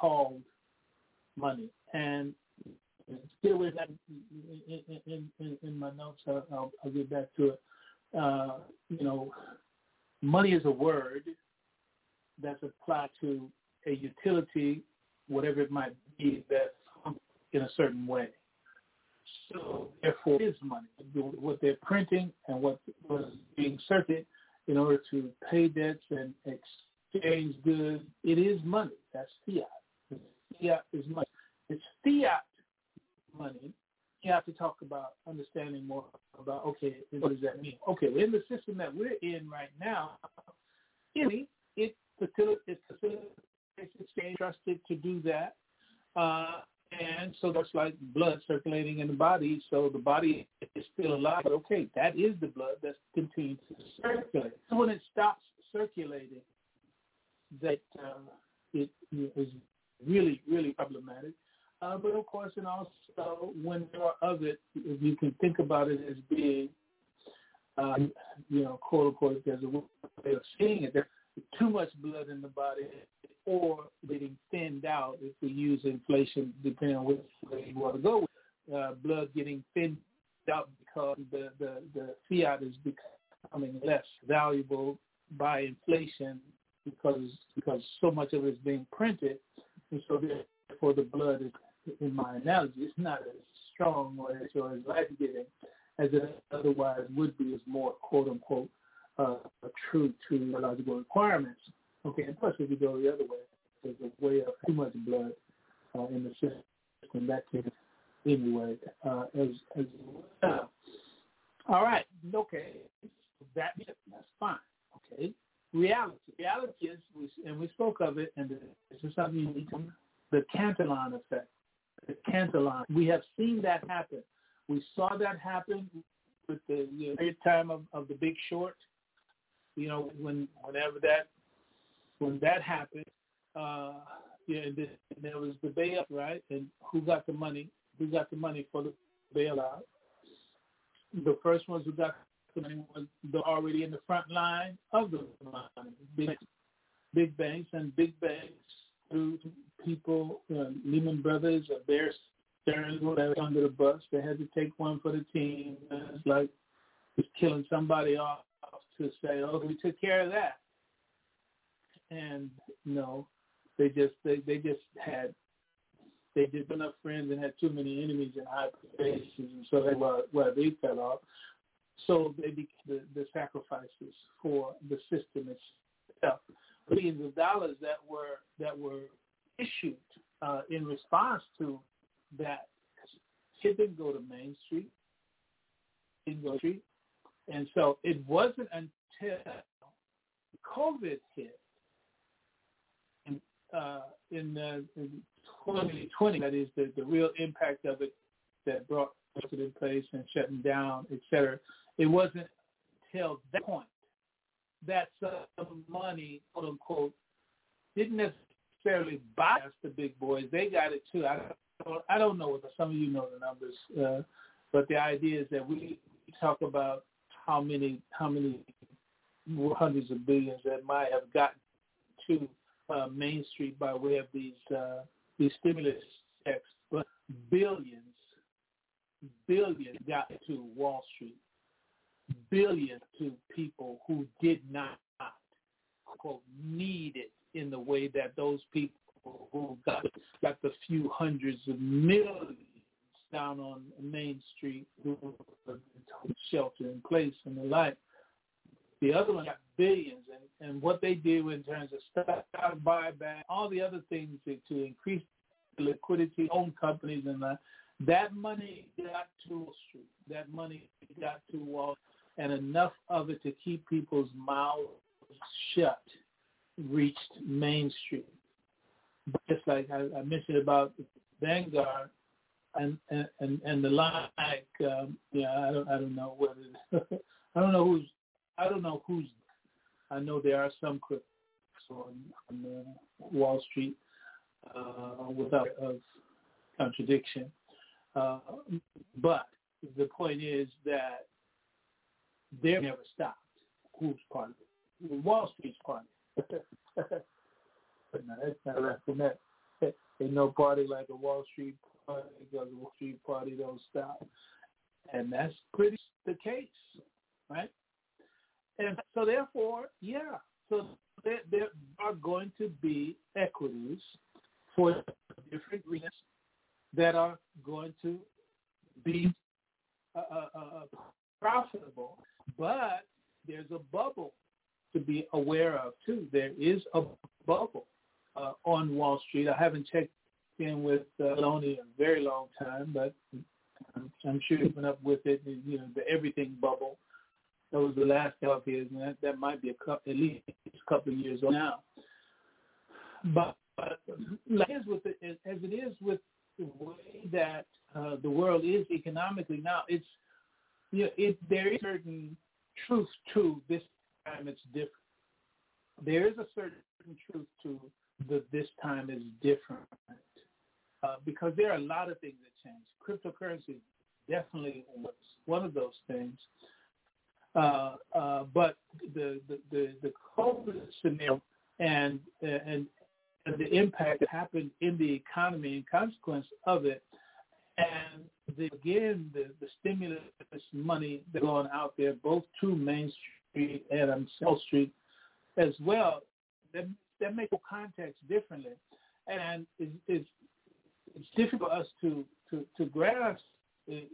And still with that in my notes, I'll get back to it. Money is a word that's applied to a utility, whatever it might be, that's in a certain way. So therefore, it is money. What they're printing and what was being circulated in order to pay debts and exchange goods, it is money. That's fiat. Fiat is money. It's fiat money. You have to talk about understanding more about, okay, what does that mean? Okay, in the system that we're in right now, it facilitates exchange, trusted to do that. And so that's like blood circulating in the body. So the body is still alive. But okay, that is the blood that's continuing to circulate. So when it stops circulating, that it is really, really problematic. But of course, and also when more of it, if you can think about it as being, quote unquote, there's a way of seeing it. There's too much blood in the body, or getting thinned out if we use inflation, depending on which way you want to go with. Blood getting thinned out because the fiat is becoming less valuable by inflation because so much of it is being printed, and so therefore the blood is, in my analogy, it's not as strong or as life-giving as it otherwise would be. Is more quote unquote true to biological requirements. Okay, and plus if you go the other way, there's a way of too much blood in the system. That can anyway as well. All right, okay, that's fine. Okay, reality is, and we spoke of it, and this is something you need to, the Cantillon effect. The Cantillon. We have seen that happen. We saw that happen with the time of The Big Short. When that happened, there was the bailout, right? And who got the money? Who got the money for the bailout? The first ones who got the money was already in the front line of the money. Big banks through people, Lehman Brothers, Bear Stearns, whatever, under the bus. They had to take one for the team. It's like it's killing somebody off to say, oh, we took care of that. and they did enough friends and had too many enemies in high places, and so they fell off. So they became the sacrifices for the system itself. Billions of dollars that were issued in response to that. It didn't go to Main Street. And so it wasn't until COVID hit in 2020, that is the real impact of it, that brought it in place and shutting down, et cetera. It wasn't until that point that some money, quote unquote, didn't necessarily bias the big boys. They got it too. I don't know whether some of you know the numbers, but the idea is that we talk about how many hundreds of billions that might have gotten to Main Street by way of these stimulus checks, but billions got to Wall Street, billions to people who did not, quote, need it in the way that those people who got the few hundreds of millions down on Main Street who were shelter in place and the like. The other one got billions, and what they did in terms of stock buyback, all the other things to increase liquidity, own companies, and that money got to Wall Street. That money got to Wall Street, and enough of it to keep people's mouths shut reached Main Street. Just like I mentioned about Vanguard and the like, I don't know whether I don't know who's. I know there are some critics on Wall Street without of contradiction, but the point is that they never stopped. Who's part of it? Wall Street's part of it. But no, that's not right from that. Ain't no party like a Wall Street party, because the Wall Street party don't stop. And that's pretty the case, right? And so therefore, so there are going to be equities for different reasons that are going to be profitable. But there's a bubble to be aware of, too. There is a bubble on Wall Street. I haven't checked in with Lonnie in a very long time, but I'm sure you've been up with it, the everything bubble. That was the last of his, and that might be at least a couple of years old now. But like as it is with the way that the world is economically now, there is certain truth to this time it's different. There is a certain truth to this time is different because there are a lot of things that change. Cryptocurrency definitely was one of those things. But the COVID scenario and the impact that happened in the economy in consequence of it, and the stimulus money that's going out there, both to Main Street and Wall Street as well, that make the context differently, and it's difficult for us to grasp it,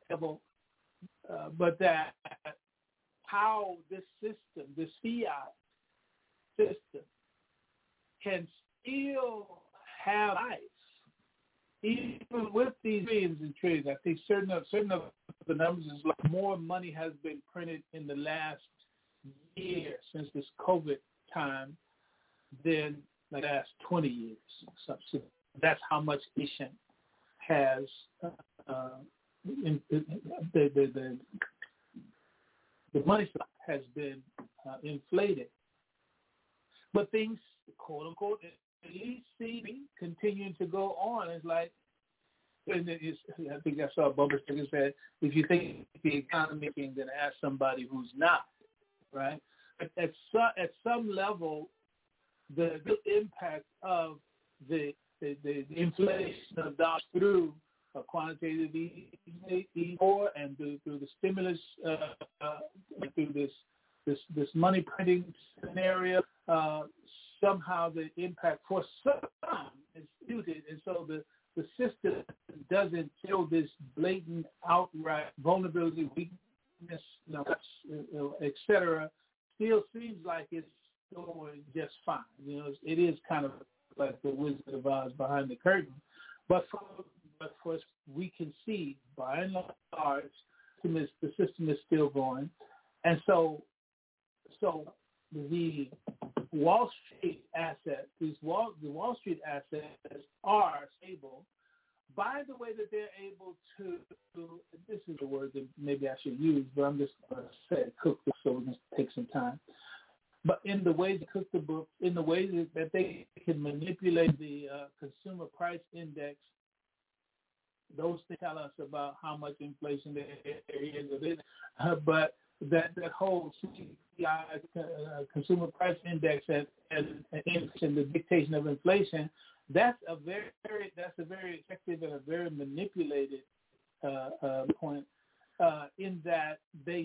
but that how this system, this fiat system, can still have life, even with these trillions and trillions. I think certain of the numbers is like more money has been printed in the last year since this COVID time than the last 20 years. So that's how much nation has the money supply has been inflated. But things, quote unquote, at least seeming continuing to go on. It's like, I think I saw a bumper sticker said, if you think the economy is going to ask somebody who's not, right? At some level, the impact of the inflation of dollars through a quantitative easing and through the stimulus, through this money printing scenario, somehow the impact for some is muted, and so the system doesn't show this blatant, outright vulnerability, weakness, et cetera. Still seems like it's going just fine. It is kind of like the Wizard of Oz behind the curtain, but for us, we can see by and large the system is still going, and so the Wall Street assets, the Wall Street assets are stable by the way that they're able to, this is a word that maybe I should use, but I'm just going to say cook the book so we can take some time. But in the way they cook the book, in the way that they can manipulate the consumer price index, those things tell us about how much inflation there is. But that whole CPI, consumer price index, and the dictation of inflation, that's a very effective and a very manipulated point in that they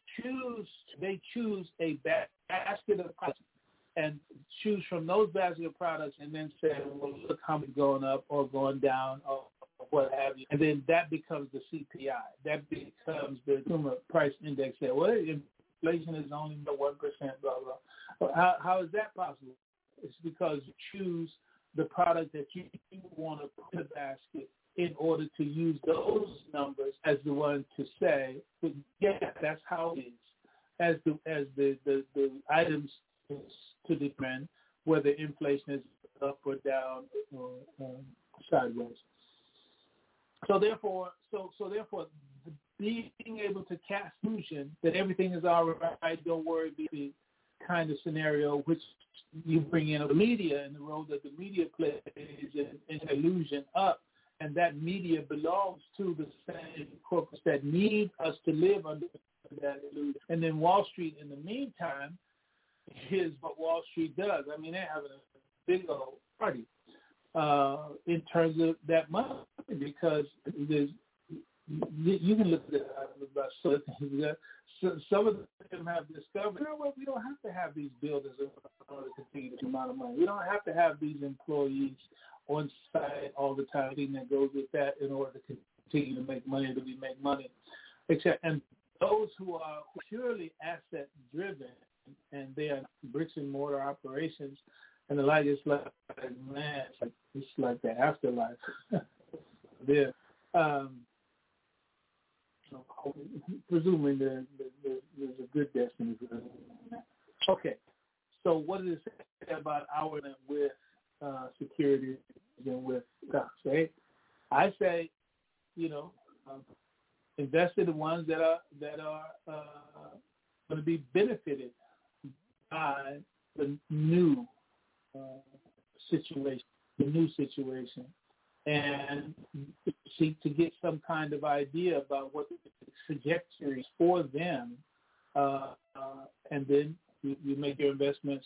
choose a basket of products and choose from those basket of products and then say, well, look how much going up or going down or what have you. And then that becomes the CPI. That becomes the consumer price index. Well, inflation is only 1%, blah, blah. How is that possible? It's because you choose the product that you want to put in the basket in order to use those numbers as the one to say, yeah, that's how it is, as the items to determine whether inflation is up or down or sideways. So therefore, being able to cast illusion that everything is all right, don't worry, be the kind of scenario which you bring in the media and the role that the media plays in illusion up, and that media belongs to the same corpus that need us to live under that illusion. And then Wall Street, in the meantime, is what Wall Street does. I mean, they're having a big old party in terms of that money, because you can look at it about certain things. Some of them have discovered, you know what, we don't have to have these buildings in order to continue this amount of money. We don't have to have these employees on site all the time, everything that goes with that in order to continue to make money, that we make money. And those who are purely asset driven and they are bricks and mortar operations and the like, it's like, man, it's like the afterlife. There. Presuming there's a good destiny for them. Okay, so what does it say about our with security and with stocks, right? I say, invest in the ones that are going to be benefited by the new situation, and seek to get some kind of idea about what the trajectory is for them, and then you make your investments.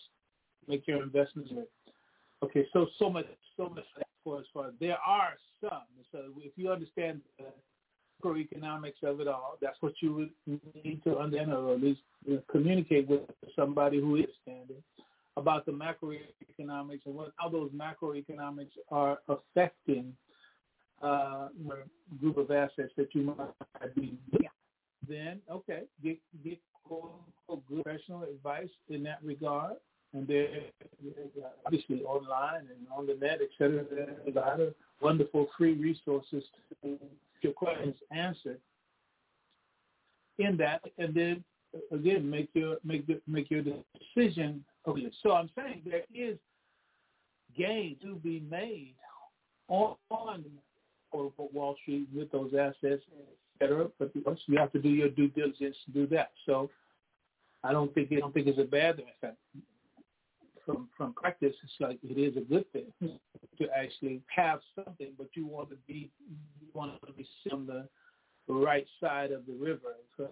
Okay, so much for as far as there are some. So if you understand the macroeconomics of it all, that's what you would need to understand, or at least communicate with somebody who is understanding about the macroeconomics and how those macroeconomics are affecting a group of assets that you might be. Then, okay, get good professional advice in that regard. And they're obviously online and on the net, et cetera. There's a lot of wonderful free resources to get your questions answered in that. And then, again, make your decision. Okay, so I'm saying there is gain to be made on Wall Street with those assets, et cetera. But you have to do your due diligence to do that. So I don't think it's a bad thing. In fact, from practice, it's like it is a good thing to actually have something, but you want to be on the right side of the river.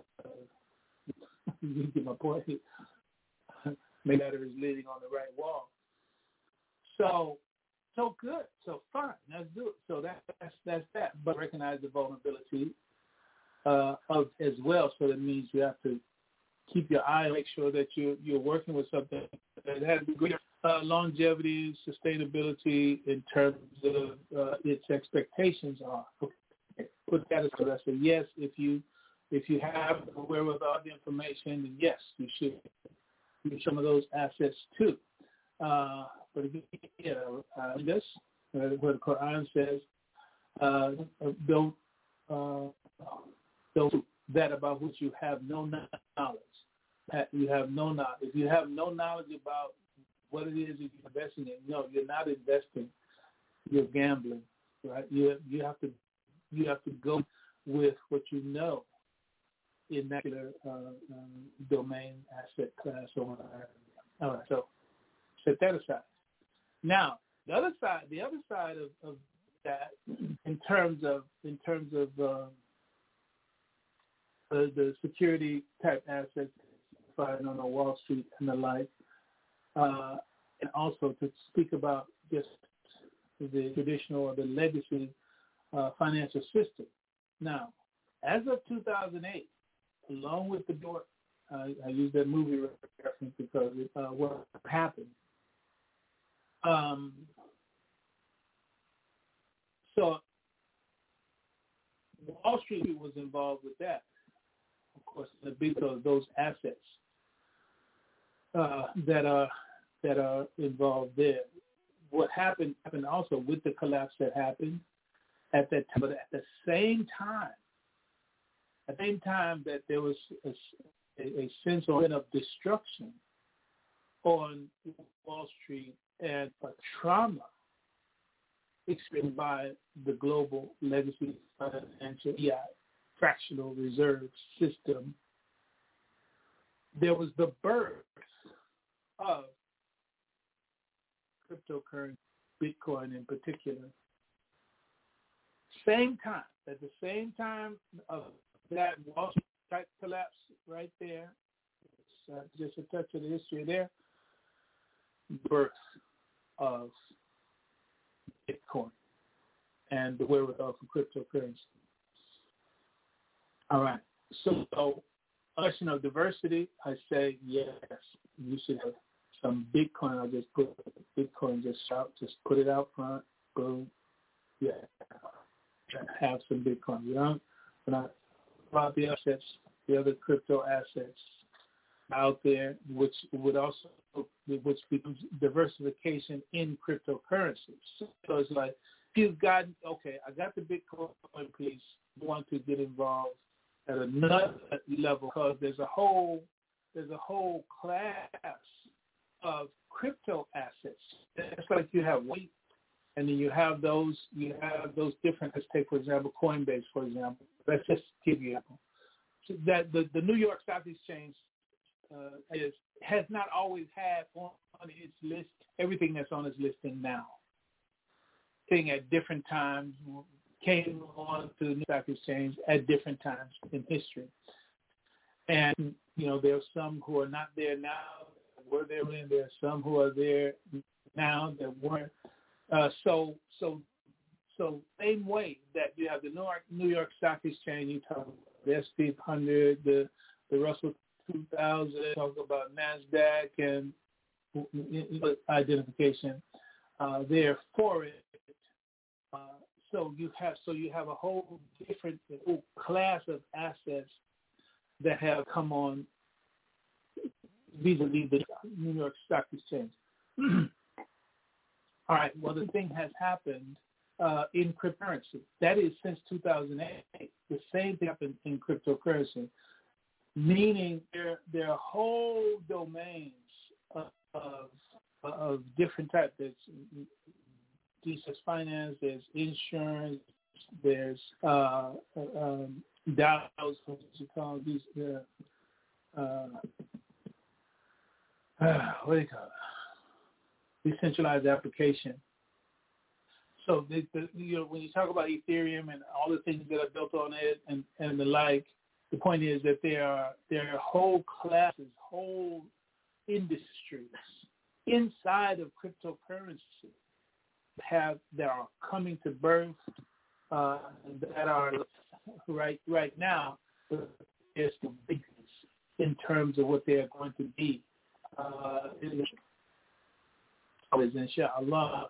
You get my point. Maybe that is leading on the right wall. So good. So fine. Let's do it. So that's that. But recognize the vulnerability of as well. So that means you have to keep your eye, make sure that you're working with something that has a degree longevity, sustainability in terms of its expectations are. Okay. Put that aside. I say yes. If you have the wherewithal, the information, then yes, you should use some of those assets too. But again, this where the Quran says, don't that about which you have no knowledge. You have no knowledge. If you have no knowledge about what it is that you're investing in, no, you're not investing. You're gambling, right? You have to go with what you know in that particular domain, asset class, or whatever. All right, so set that aside. Now, the other side of that, in terms of the security type assets found on Wall Street and the like, and also to speak about just the traditional or the legacy financial system. Now, as of 2008, along with the door, I use that movie reference because what happened. So Wall Street was involved with that. Of course, the big of those assets that are involved there. What happened also with the collapse that happened at that time. But at the same time that there was a sense of destruction on Wall Street and a trauma experienced by the global legacy financial fractional reserve system, there was the birth of cryptocurrency, Bitcoin in particular. At the same time of that Wall Street type collapse right there, just a touch of the history there, birth of Bitcoin and the wherewithal for cryptocurrency. All right. So, question of diversity, I say yes. You should have some Bitcoin. I'll just put Bitcoin, just put it out front. Boom. Yeah. Have some Bitcoin. You know, not about the assets, the other crypto assets out there, which becomes diversification in cryptocurrencies. So it's like, you've got, okay, I got the Bitcoin piece, want to get involved at another level because there's a whole class of crypto assets. It's like you have weight, and then you have those different. Let's take, for example, Coinbase, for example. Let's just give you an example. So that the New York Stock Exchange has not always had on its list everything that's on its listing now. Thing at different times came on to the Stock Exchange at different times in history. And, you know, there are some who are not there now, were there when. There are some who are there now that weren't. So same way that you have the New York Stock Exchange, you talk about the S&P 100, the Russell 2000, talk about NASDAQ and identification there for it. So you have a whole different class of assets that have come on vis-a-vis the New York Stock Exchange. All right. Well, the thing has happened in cryptocurrency. That is, since 2008, the same thing happened in cryptocurrency, meaning there are whole domains of different types. There's thesis finance, there's insurance, there's DAOs, what you call these, what do you call it? Decentralized application. So when you talk about Ethereum and all the things that are built on it and the like, the point is that there are whole classes, whole industries inside of cryptocurrency that are coming to birth that are right now. There's the biggest in terms of what they are going to be. inshallah.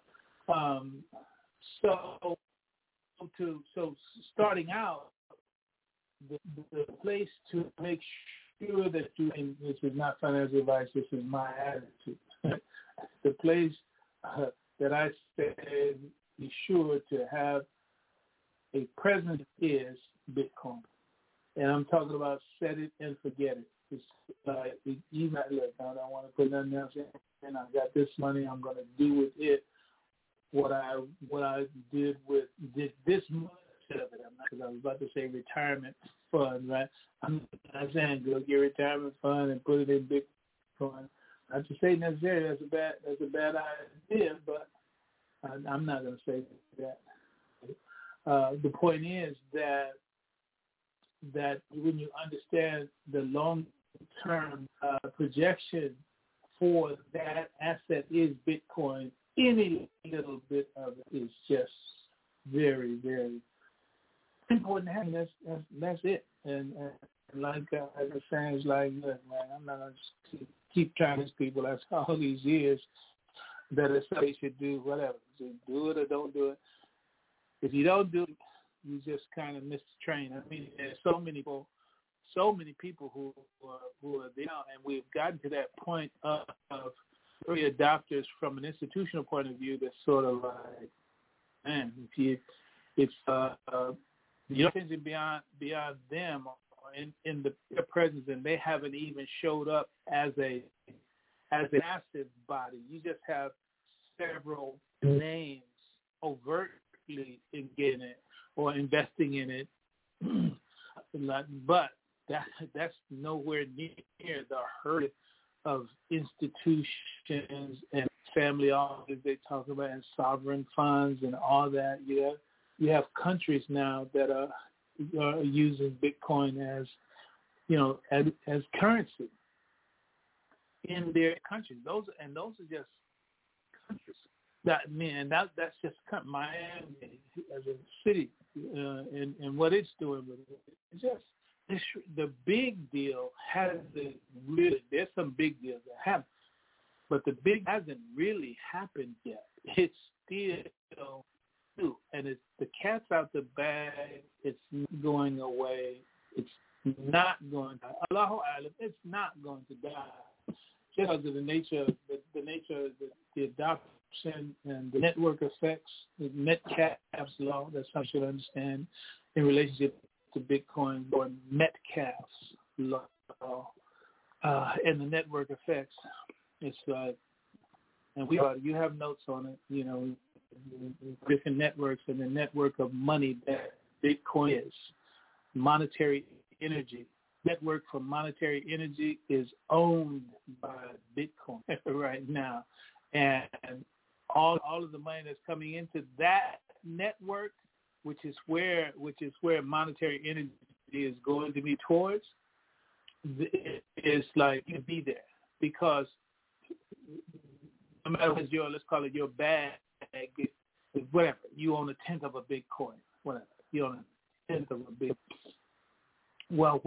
So starting out, the place to make sure that you, and this is not financial advice, this is my attitude. The place that I said be sure to have a presence is Bitcoin. And I'm talking about set it and forget it. It's like, you might look, I don't want to put nothing else in, and I got this money, I'm going to do with it what I did this much of it. Because I was about to say retirement fund, right? I'm not saying go get retirement fund and put it in Bitcoin. Not to say necessarily that's a bad idea, but I'm not going to say that. The point is that when you understand the long-term projection for that asset is Bitcoin, any little bit of it is just very, very important to have. That's it. And like I was saying, it's like, look, man, I'm not going to keep trying to people. That's all these years that they should do whatever. So do it or don't do it. If you don't do it, you just kind of miss the train. I mean, there's so many people who are there now, and we've gotten to that point of early adopters from an institutional point of view. That's sort of like, man, if your attention beyond them or in their presence, and they haven't even showed up as a massive body. You just have several names overtly in getting it or investing in it, but that's nowhere near the herd of institutions and family offices they talk about, and sovereign funds and all that. You have countries now that are using Bitcoin as currency in their countries. Those are just countries. That's just Miami as a city, and what it's doing with it. It's just the big deal hasn't really. There's some big deals that happen, but the big hasn't really happened yet. It's still new, and it's the cat's out the bag. It's not going away. It's not going to Allahu Alam. It's not going to die just because of the nature of the adoption and the network effects, the Metcalfe's law. That's how you should understand in relationship to Bitcoin, or Metcalfe's law, and the network effects. It's like, and you have notes on it, different networks, and the network of money that Bitcoin is, monetary energy. Network for monetary energy is owned by Bitcoin right now, and all of the money that's coming into that network, which is where monetary energy is going to be towards, is like you be there, because no matter what's your, let's call it your bag, whatever, you own 1/10 of a Bitcoin, whatever, you own 1/10 of a Bitcoin. Well,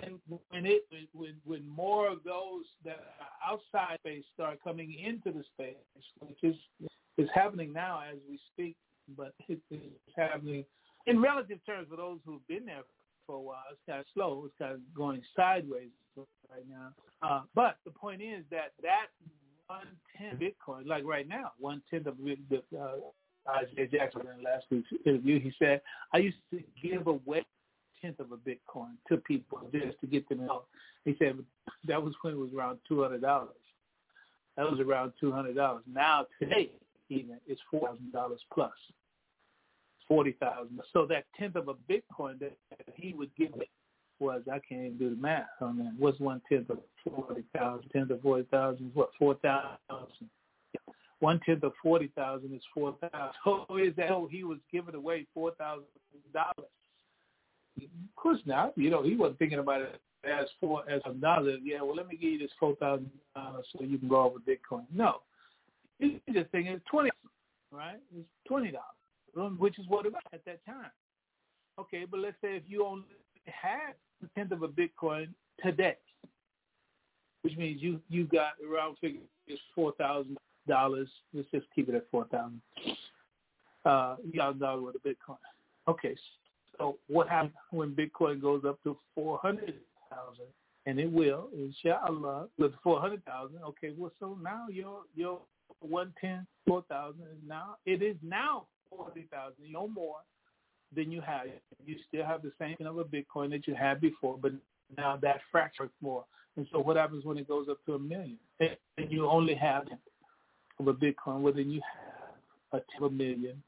when more of those that are outside space start coming into the space, which is happening now as we speak, but it's happening in relative terms for those who've been there for a while. It's kind of slow. It's kind of going sideways right now. But the point is that 1/10 Bitcoin, like right now, 1/10 of the Isaiah Jackson in last week's interview, he said, I used to give away 1/10 of a Bitcoin to people just to get them out. He said that was when it was around $200. That was around $200. Now today, even it's $4,000 plus, 40,000. So that 1/10 of a Bitcoin that he would give it was, I can't even do the math on that. What's 1/10 of 40,000? 1/10 of 40,000 is what? 4,000. 1/10 of 40,000 is 4,000. So is that he was giving away $4,000? Of course not. He wasn't thinking about it as $1. Yeah, well, let me give you this $4,000 so you can go over Bitcoin. No, he's just thinking it's $20, right? It's $20, which is what it was at that time. Okay, but let's say if you only had 1/10 of a Bitcoin today, which means you got around figure is $4,000. Let's just keep it at 4,000. $4,000 worth of Bitcoin. Okay, so what happens when Bitcoin goes up to 400,000? And it will, inshallah, with 400,000. Okay, well, so now your 110, 4,000 is now, it is now 40,000, no more than you had. You still have the same number of Bitcoin that you had before, but now that fraction more. And so what happens when it goes up to 1 million? And you only have of a Bitcoin, well, then you have $1 million.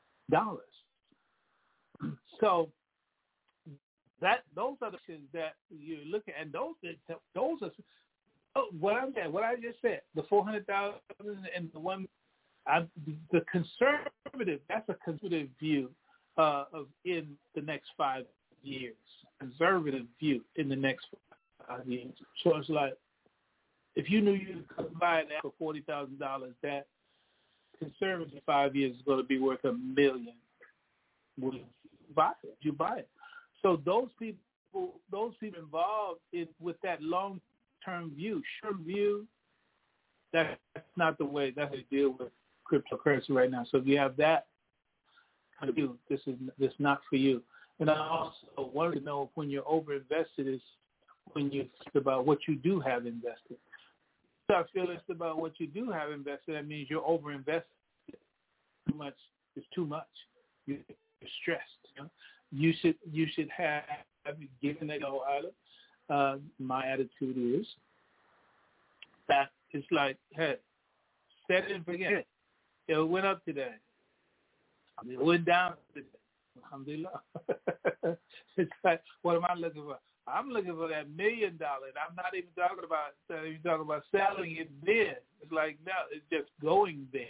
So those are the things that you look at, and those are what I just said. The 400,000 and the one, the conservative. That's a conservative view of in the next 5 years. Conservative view in the next 5 years. So it's like if you knew you could buy that for $40,000, that conservative 5 years is going to be worth $1 million. Would you buy it? You buy it. So those people involved with that long-term view, short view, that's not the way. That's how you deal with cryptocurrency right now. So if you have that kind of view, this not for you. And I also wanted to know if when you're over-invested is when you think about what you do have invested. So I feel it's about what you do have invested. That means you're over-invested. Too much is too much. You're stressed. You know? You should have given it all out. My attitude is that it's like, hey, set it and forget it. It went up today. It went down today. Alhamdulillah. It's like, what am I looking for? I'm looking for that $1 million. I'm not even talking about selling it then. It's like, no, it's just going there,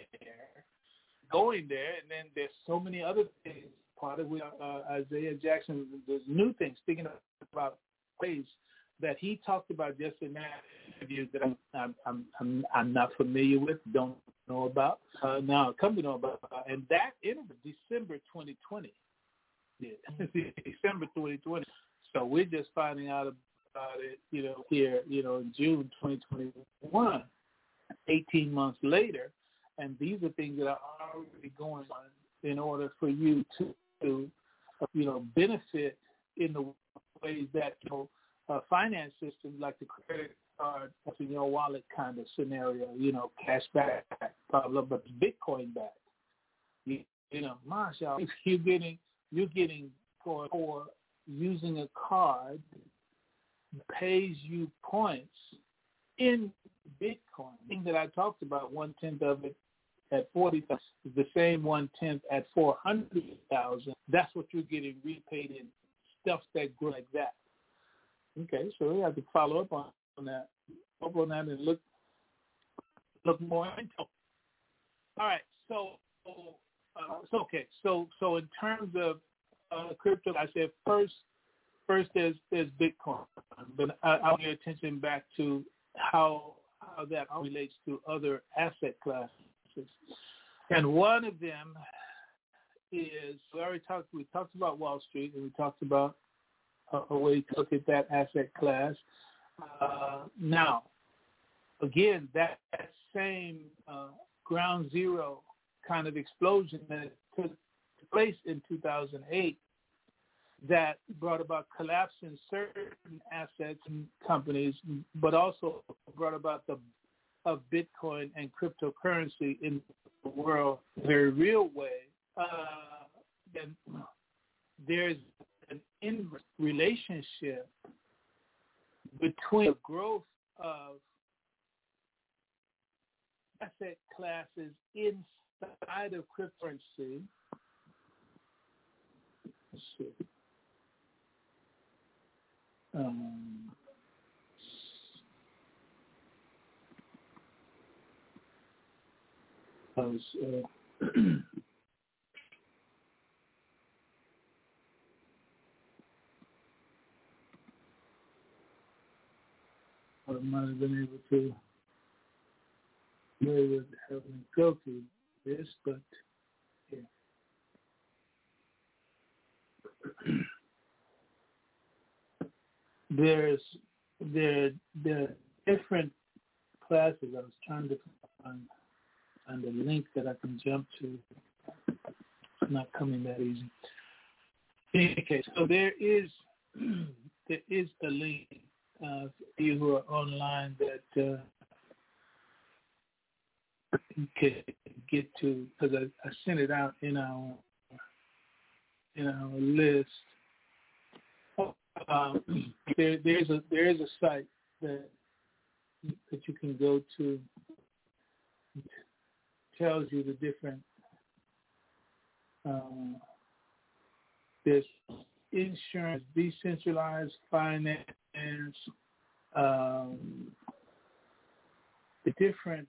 and then there's so many other things. Part of Isaiah Jackson, there's new things, speaking about ways that he talked about just in that interview that I'm not familiar with, don't know about. Now, come to know about, and that interview, December 2020. Yeah, December 2020. So we're just finding out about it, here, in June 2021, 18 months later, and these are things that are already going on in order for you to benefit in the ways that, finance systems like the credit card, that's in your wallet kind of scenario, cash back, blah, blah, but Bitcoin back. Mashallah, you're getting for using a card pays you points in Bitcoin. The thing that I talked about, 1/10 of it at 40,000 is the same 1/10 at 400,000. That's what you're getting repaid in stuff that grow like that. Okay, so we have to follow up on that, and look more into it. All right, so in terms of crypto, I said first there's Bitcoin, but I want your attention back to how that relates to other asset classes. And one of them is, we talked about Wall Street, and we talked about a way to look at that asset class. Now, again, that same ground zero kind of explosion that took place in 2008 that brought about collapse in certain assets and companies, but also brought about of Bitcoin and cryptocurrency in the world in a very real way, then there's an inverse relationship between the growth of asset classes inside of cryptocurrency. Let's see. I might have been able to really help me go through this, but yeah. There are different classes. I was trying to find I can jump to. It's not coming that easy. In any case, so there is a link for you who are online that you can get to, because I sent it out in our list. There is a site that you can go to. It tells you the different. There's insurance, decentralized finance, the different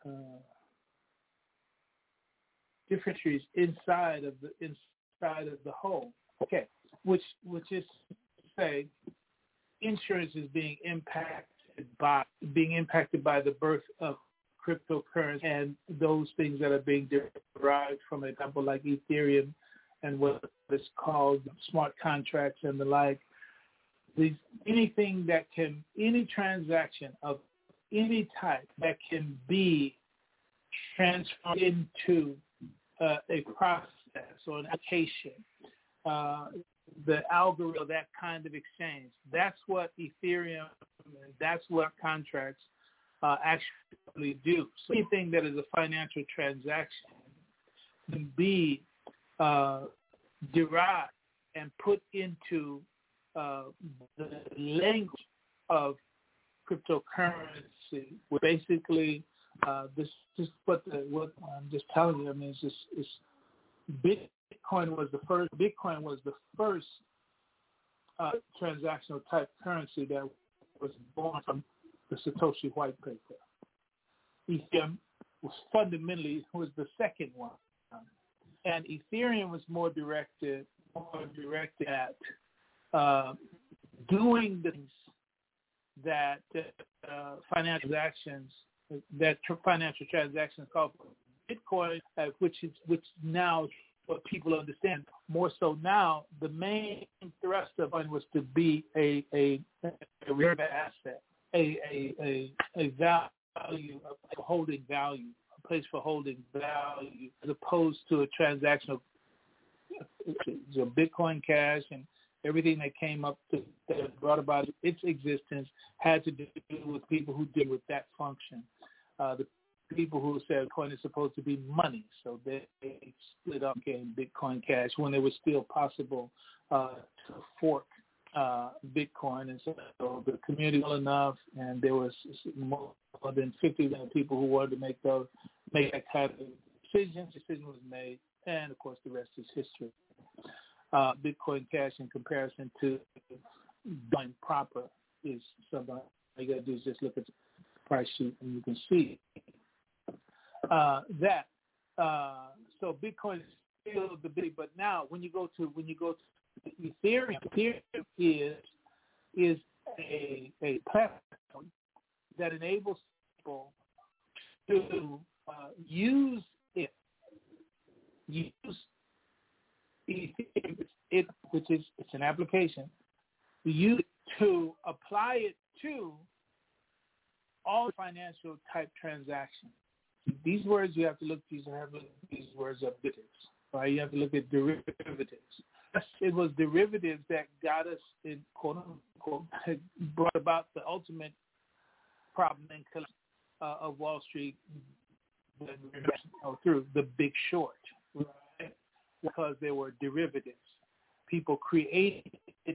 trees inside of the whole. Okay, which is to say, insurance is being impacted by the birth of cryptocurrency and those things that are being derived from an example like Ethereum and what is called smart contracts and the like. Any transaction of any type that can be transformed into a process or an application, the algorithm, that kind of exchange. That's what Ethereum and that's what contracts actually do. So anything that is a financial transaction can be derived and put into the language of cryptocurrency. Basically, this is what I'm just telling you. I mean, it's Bitcoin was the first transactional type currency that was born from the Satoshi white paper. Ethereum was the second one, and Ethereum was more directed at doing things that financial transactions called Bitcoin, which now what people understand more so now. The main thrust of it was to be a reserve asset, a value, a holding value, a place for holding value, as opposed to a transactional. So Bitcoin Cash and everything that came up that brought about its existence had to do with people who did with that function. The people who said Bitcoin is supposed to be money, so they split up in Bitcoin Cash when it was still possible to fork Bitcoin, and so the community was well enough, and there was more than 50 million people who wanted to make that kind of decision. Decision was made, and of course the rest is history. Bitcoin Cash, in comparison to Bitcoin proper, is something all you got to do is just look at the price sheet and you can see that. So Bitcoin is still the big, but now when you go to Ethereum, is a platform that enables people to use it, which is it's an application. You to apply it to all financial type transactions. These words you have to look. These words are derivatives, right? You have to look at derivatives. It was derivatives that got us in quote unquote brought about the ultimate problem and collapse of Wall Street through the Big Short, right? Because there were derivatives. People created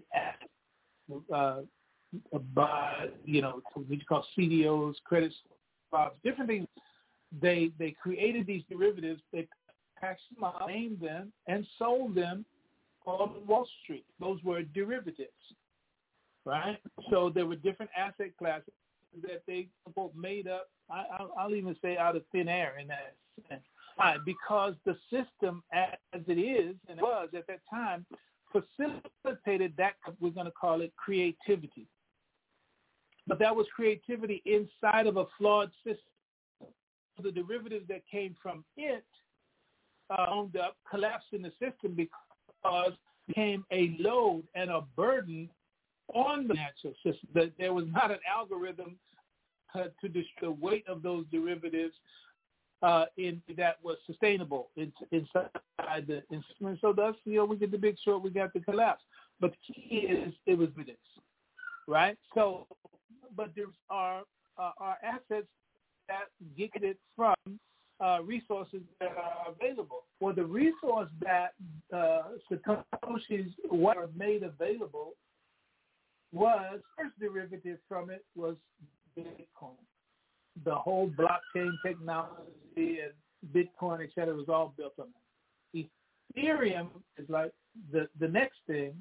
by what you call CDOs, credit swaps, different things. They created these derivatives. They packaged them up, named them, and sold them on Wall Street. Those were derivatives, right? So there were different asset classes that they made up. I'll even say out of thin air in that sense. Why? Because the system, as it is and it was at that time, facilitated that. We're going to call it creativity, but that was creativity inside of a flawed system. The derivatives that came from it wound up collapsing the system because it became a load and a burden on the financial system. That there was not an algorithm to destroy the weight of those derivatives in that was sustainable inside the instrument. So thus, we get the Big Short, we got the collapse. But the key is it was this, right? So, but there are assets that get it from resources that are available. Well, the resource that Satoshi's were made available was, first derivative from it was Bitcoin. The whole blockchain technology and Bitcoin, et cetera, was all built on it. Ethereum is like the next thing,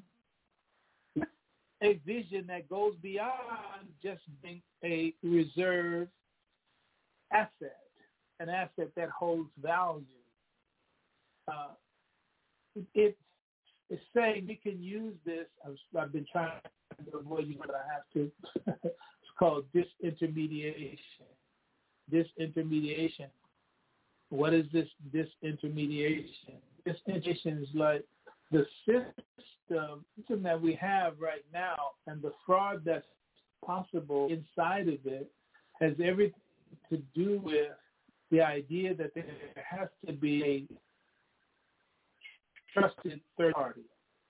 a vision that goes beyond just being a reserve asset, an asset that holds value. It's saying we can use this. I've been trying to avoid you, but I have to. It's called disintermediation. Disintermediation. What is this disintermediation? Disintermediation is like the system that we have right now, and the fraud that's possible inside of it has everything to do with the idea that there has to be a trusted third party.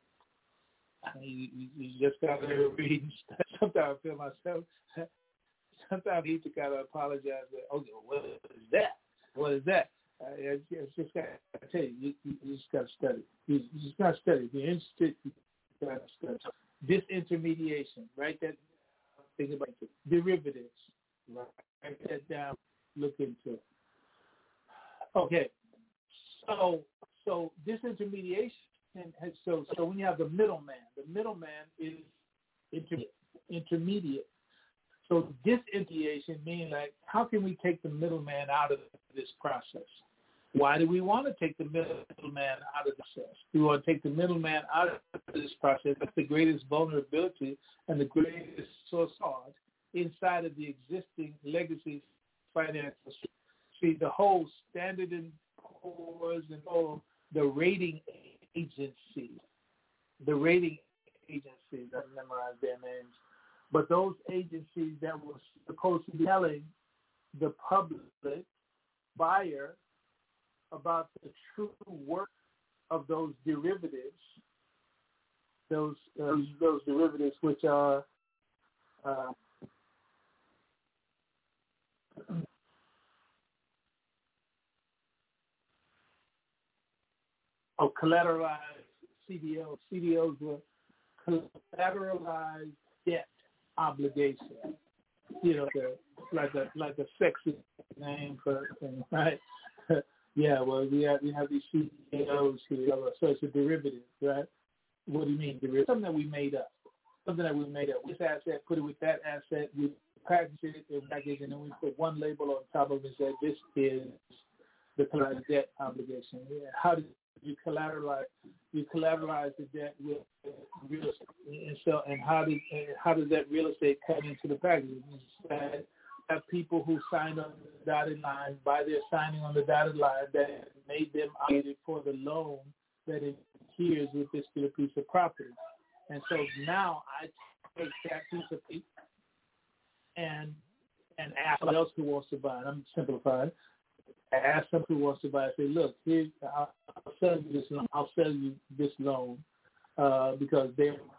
You just got to read. Sometimes I feel myself. Sometimes I need to kind of apologize. Okay, what is that? What is that? It's just got to tell you. You just got to study. You just got to study. If you're interested, you got to study. Disintermediation. Write that. Think about it. Derivatives. Write that down. Look into it. Okay. So disintermediation. So when you have the middleman is intermediate. So disintermediation means like, how can we take the middleman out of this process? Why do we want to take the middleman out of the process? We want to take the middleman out of this process. That's the greatest vulnerability and the greatest source of fraud inside of the existing legacy financial system. See, the whole Standard & Poor's and all the rating agencies, I memorized their names, but those agencies that were supposed to be telling the public buyer about the true work of those derivatives, those derivatives which are collateralized CDOs. CDOs were collateralized debt obligation. Like a sexy name for thing, right? Yeah, well, we have these CDOs here, so it's a derivative, right? What do you mean derivative? Something that we made up. This asset, put it with that asset, we package it in package, and then we put one label on top of it and say this is the collateralized debt obligation. Yeah. How do you collateralize? You collateralize the debt with real estate, and how does that real estate come into the package? You have people who signed on the dotted line by their signing on the dotted line that made them obligated for the loan that adheres with this particular piece of property. And so now I take that piece of paper and ask someone else who wants to buy it. I'm simplifying. I ask someone who wants to buy it. I say, look, here, I'll sell you this loan. I'll sell you this loan because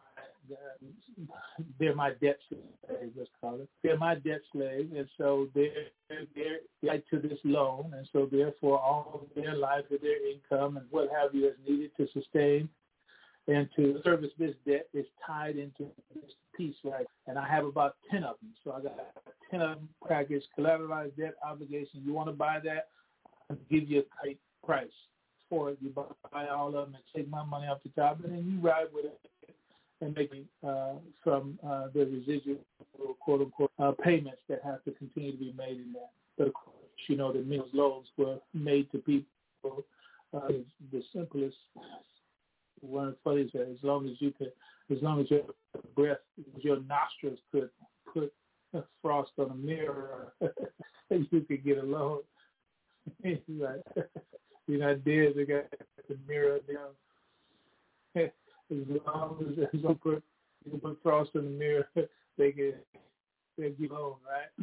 they're my debt slave, let's call it. They're my debt slave, and so they're right to this loan, and so therefore all of their life with their income and what have you is needed to sustain and to service this debt is tied into this piece, right? And I have about 10 of them. So I got 10 of them packaged, collateralized debt obligation. You want to buy that? I'll give you a great price for it. You buy all of them and take my money off the top, and then you ride with it and make from the residual, quote-unquote, payments that have to continue to be made in that. But, of course, the meals loans were made to people. The simplest, one of the funniest, as long as your breath, your nostrils could put frost on a mirror, you could get a loan. You're not dead. They got the mirror down. As long as you can put frost in the mirror, they'll give loan, right?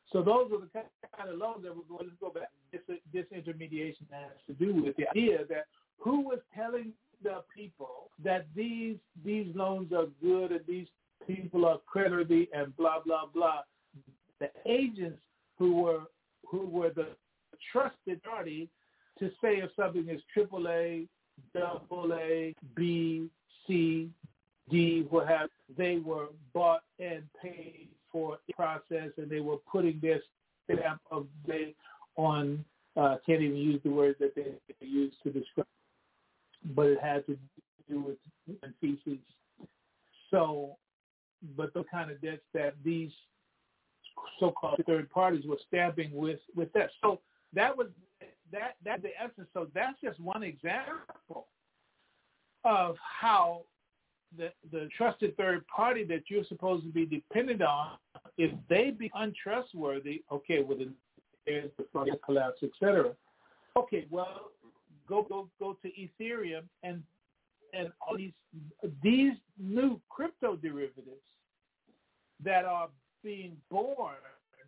So those are the kind of loans that we're going to go back. Disintermediation has to do with the idea that who was telling the people that these loans are good and these people are creditworthy and blah, blah, blah. The agents who were the trusted party to say if something is AAA, AA, B, C, D, what have they were bought and paid for a process, and they were putting their stamp of day on. Can't even use the word that they used to describe, but it had to do with feces. So, but the kind of debts that these so-called third parties were stamping with that. So that was that the essence. So that's just one example of how the trusted third party that you're supposed to be dependent on, if they be untrustworthy, okay, well, then there's the market collapse, etc. Okay, well, go to Ethereum and all these new crypto derivatives that are being born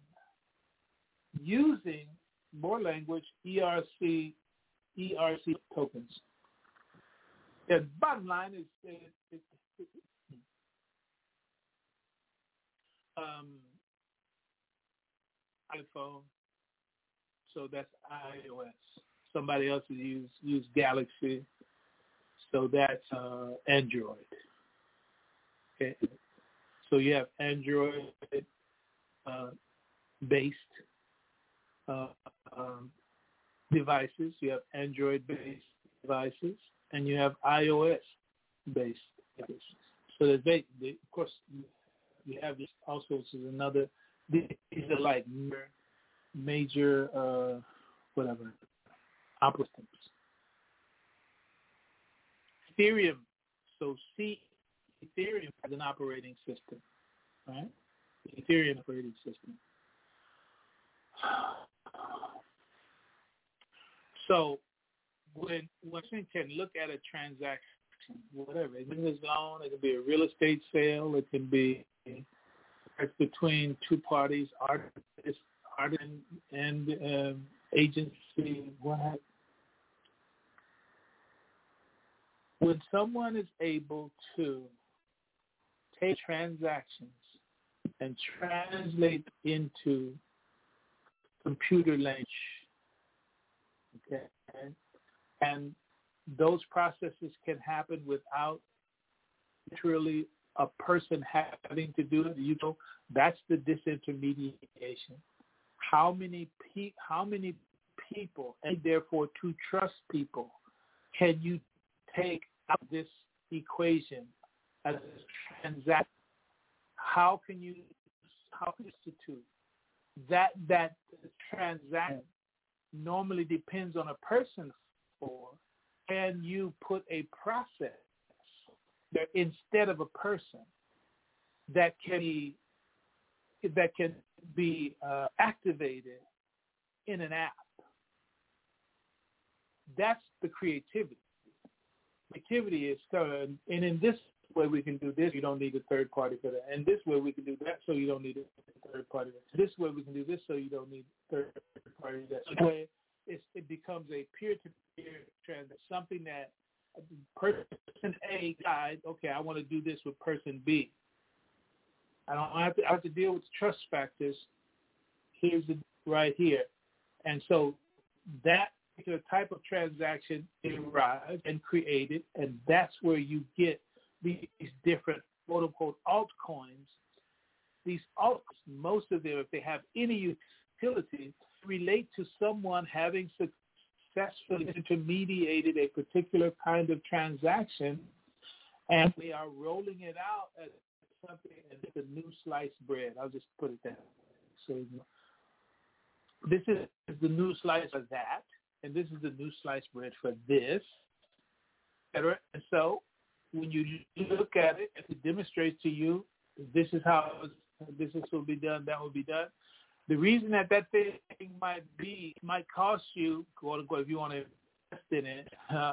using more language ERC tokens. The bottom line is iPhone, so that's iOS. Somebody else has used Galaxy, so that's Android. Okay, so you have Android based devices. You have Android based devices. And you have iOS-based devices. So of course, you have this also. This is another. These are like major operating systems. Ethereum. So Ethereum has an operating system, right? The Ethereum operating system. So when one can look at a transaction, whatever, it can be a loan, it can be a real estate sale, it can be between two parties, artist and agency, what have. When someone is able to take transactions and translate into computer language, okay, and those processes can happen without literally a person having to do it. You know, that's the disintermediation. How many people, and therefore to trust people, can you take out this equation as a transaction? How can you institute that transaction normally depends on a person for, and you put a process there instead of a person that can be activated in an app. That's the creativity. Creativity is, and in this way we can do this, you don't need a third party for that. And this way we can do that, so you don't need a third party for that. This way we can do this, so you don't need a third party for that. So this way it becomes a peer-to-peer transaction, something that person A decides, okay, I want to do this with person B. I have to deal with the trust factors. Here's right here. And so that particular type of transaction arrived and created, and that's where you get these different quote-unquote altcoins. These altcoins, most of them, if they have any utility, relate to someone having successfully intermediated a particular kind of transaction, and they are rolling it out as something, and it's a new sliced bread. I'll just put it that way. So this is the new slice of that, and this is the new sliced bread for this, etc. And so when you look at it, it demonstrates to you this is how this will be done, that will be done. The reason that thing might cost you, quote unquote, if you want to invest in it,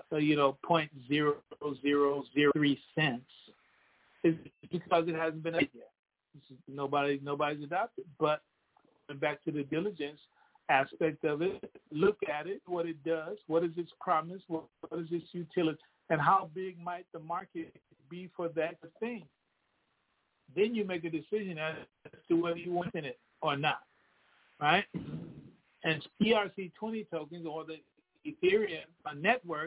0.0003 cents, is because it hasn't been adopted yet. Nobody's adopted. But back to the diligence aspect of it, look at it, what it does, what is its promise, what is its utility, and how big might the market be for that thing. Then you make a decision as to whether you want in it or not, right? And ERC20 tokens, or the Ethereum network,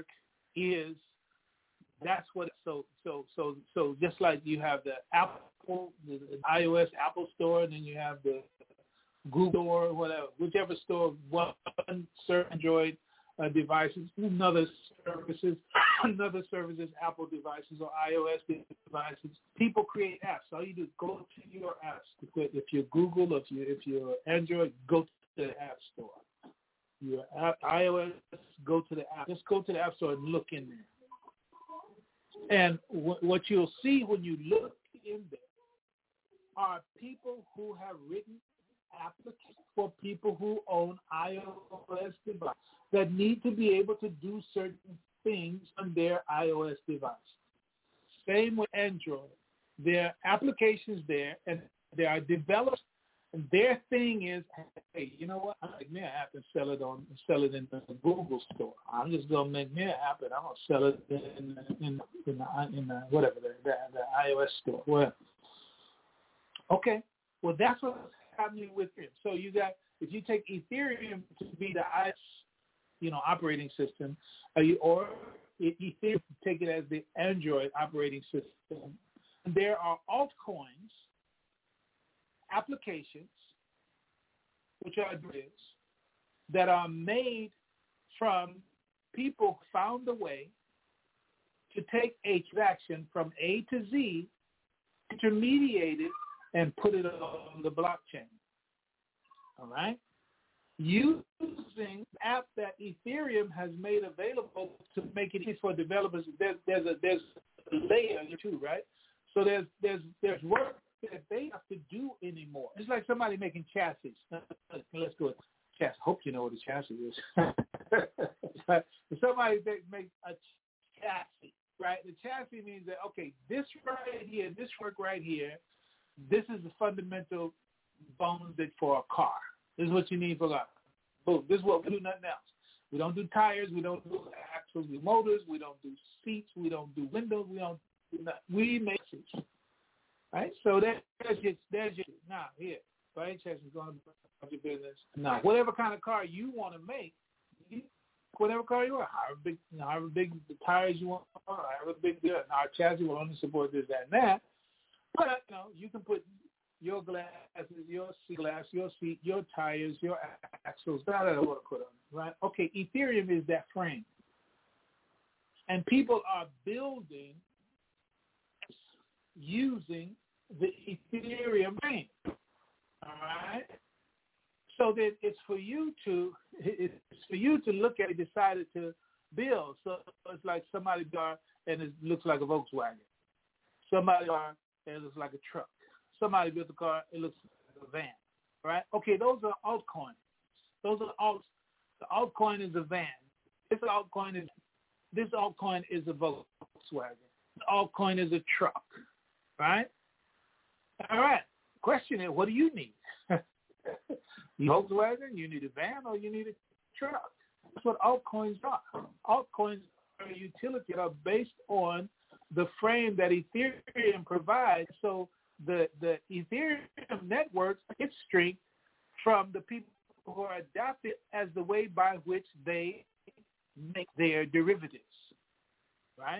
that's what. So just like you have the Apple, the iOS Apple Store, and then you have the Google or whatever, whichever store, one Android devices, another services, Apple devices or iOS devices. People create apps. All you do is go to your apps. If you're Google, if you're Android, go to the App Store. Your iOS, go to the app. Just go to the App Store and look in there. And what you'll see when you look in there are people who have written applications for people who own iOS devices that need to be able to do certain things on their iOS device. Same with Android. There are applications there, and there are developers. And their thing is, hey, you know what? I'm going to make me an app and sell it in the Google store. I'm just going to make me an app and I'm going to sell it in the whatever the iOS store. Well, okay. Well, that's what's happening with it. So you got, if you take Ethereum to be the iOS, operating system, or Ethereum take it as the Android operating system, there are altcoins, applications, which are grids, that are made from people who found a way to take a transaction from A to Z, intermediate it, and put it on the blockchain. All right? Using the app that Ethereum has made available to make it easy for developers, there's a layer too, right? So there's work that they have to do anymore. It's like somebody making chassis. Let's go with chassis. Hope you know what a chassis is. Somebody makes a chassis, right? The chassis means that, okay, this right here, this work right here, this is the fundamental bones for a car. This is what you need for a car. Boom. This is what we do, nothing else. We don't do tires. We don't do axles. We do motors. We don't do seats. We don't do windows. We don't do nothing. We make seats. Right? So there's your now here. Right? Chassis is going to your business. Now, whatever kind of car you want to make, whatever car you want, however big the tires you want, however big our chassis will only support this, that, and that. But you can put your glasses, your glass, your seat, your tires, your axles, whatever to put on. Right? Okay, Ethereum is that frame. And people are building using the Ethereum frame. All right? So that it's for you to look at it, decided to build. So it's like somebody car and it looks like a Volkswagen. Somebody car and it looks like a truck. Somebody built a car, it looks like a van. Right? Okay, those are altcoins. Those are alts. The altcoin is a van. This altcoin is a Volkswagen. The altcoin is a truck. Right? All right. Question is, what do you need? You Volkswagen, you need a van, or you need a truck? That's what altcoins are. Altcoins are a utility that are based on the frame that Ethereum provides. So the Ethereum network gets strength from the people who are adopted as the way by which they make their derivatives. Right?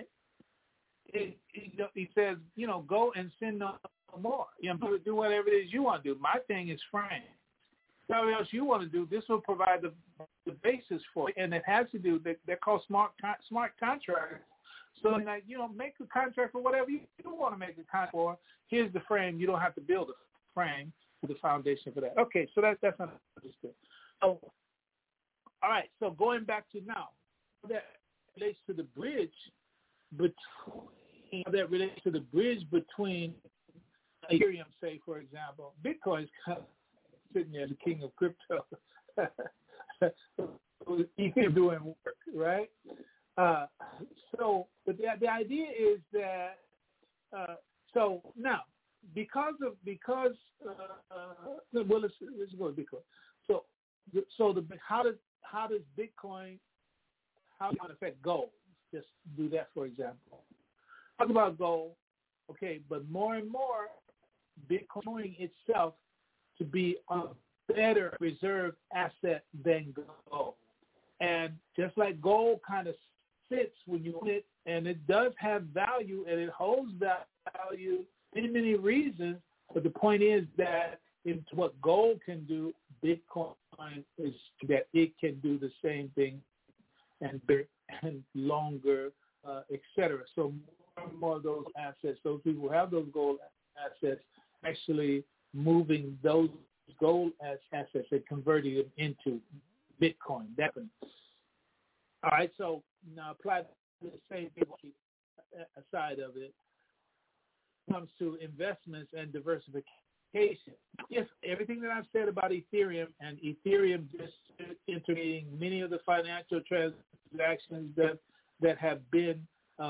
He says, go and sin no more. Do whatever it is you want to do. My thing is frame. Whatever else you want to do, this will provide the basis for it. And it has to do, they're called smart contracts. So, make a contract for whatever you want to make a contract for. Here's the frame. You don't have to build a frame with the foundation for that. Okay, so that's not understood. So, all right, so going back to now, that relates to the bridge between Ethereum, say, for example, Bitcoin's kind of sitting there, the king of crypto. He's doing work, right? But the idea is that, so now, because well, let's go with Bitcoin. How does Bitcoin affect gold? Just do that, for example. Talk about gold, okay, but more and more, Bitcoin itself to be a better reserve asset than gold. And just like gold kind of sits when you own it, and it does have value, and it holds that value for many reasons, but the point is that it's what gold can do, Bitcoin is that it can do the same thing and bigger and longer, et cetera. So more and more of those assets, those people who have those gold assets, actually moving those gold as assets and converting them into Bitcoin. Definitely. All right, so now apply the same thing aside of it. Comes to investments and diversification. Yes, everything that I've said about Ethereum and Ethereum just integrating many of the financial transactions that have been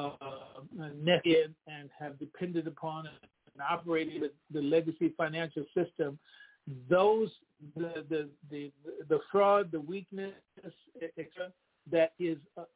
netted and have depended upon and operated the legacy financial system, those the fraud, the weakness, etc., that is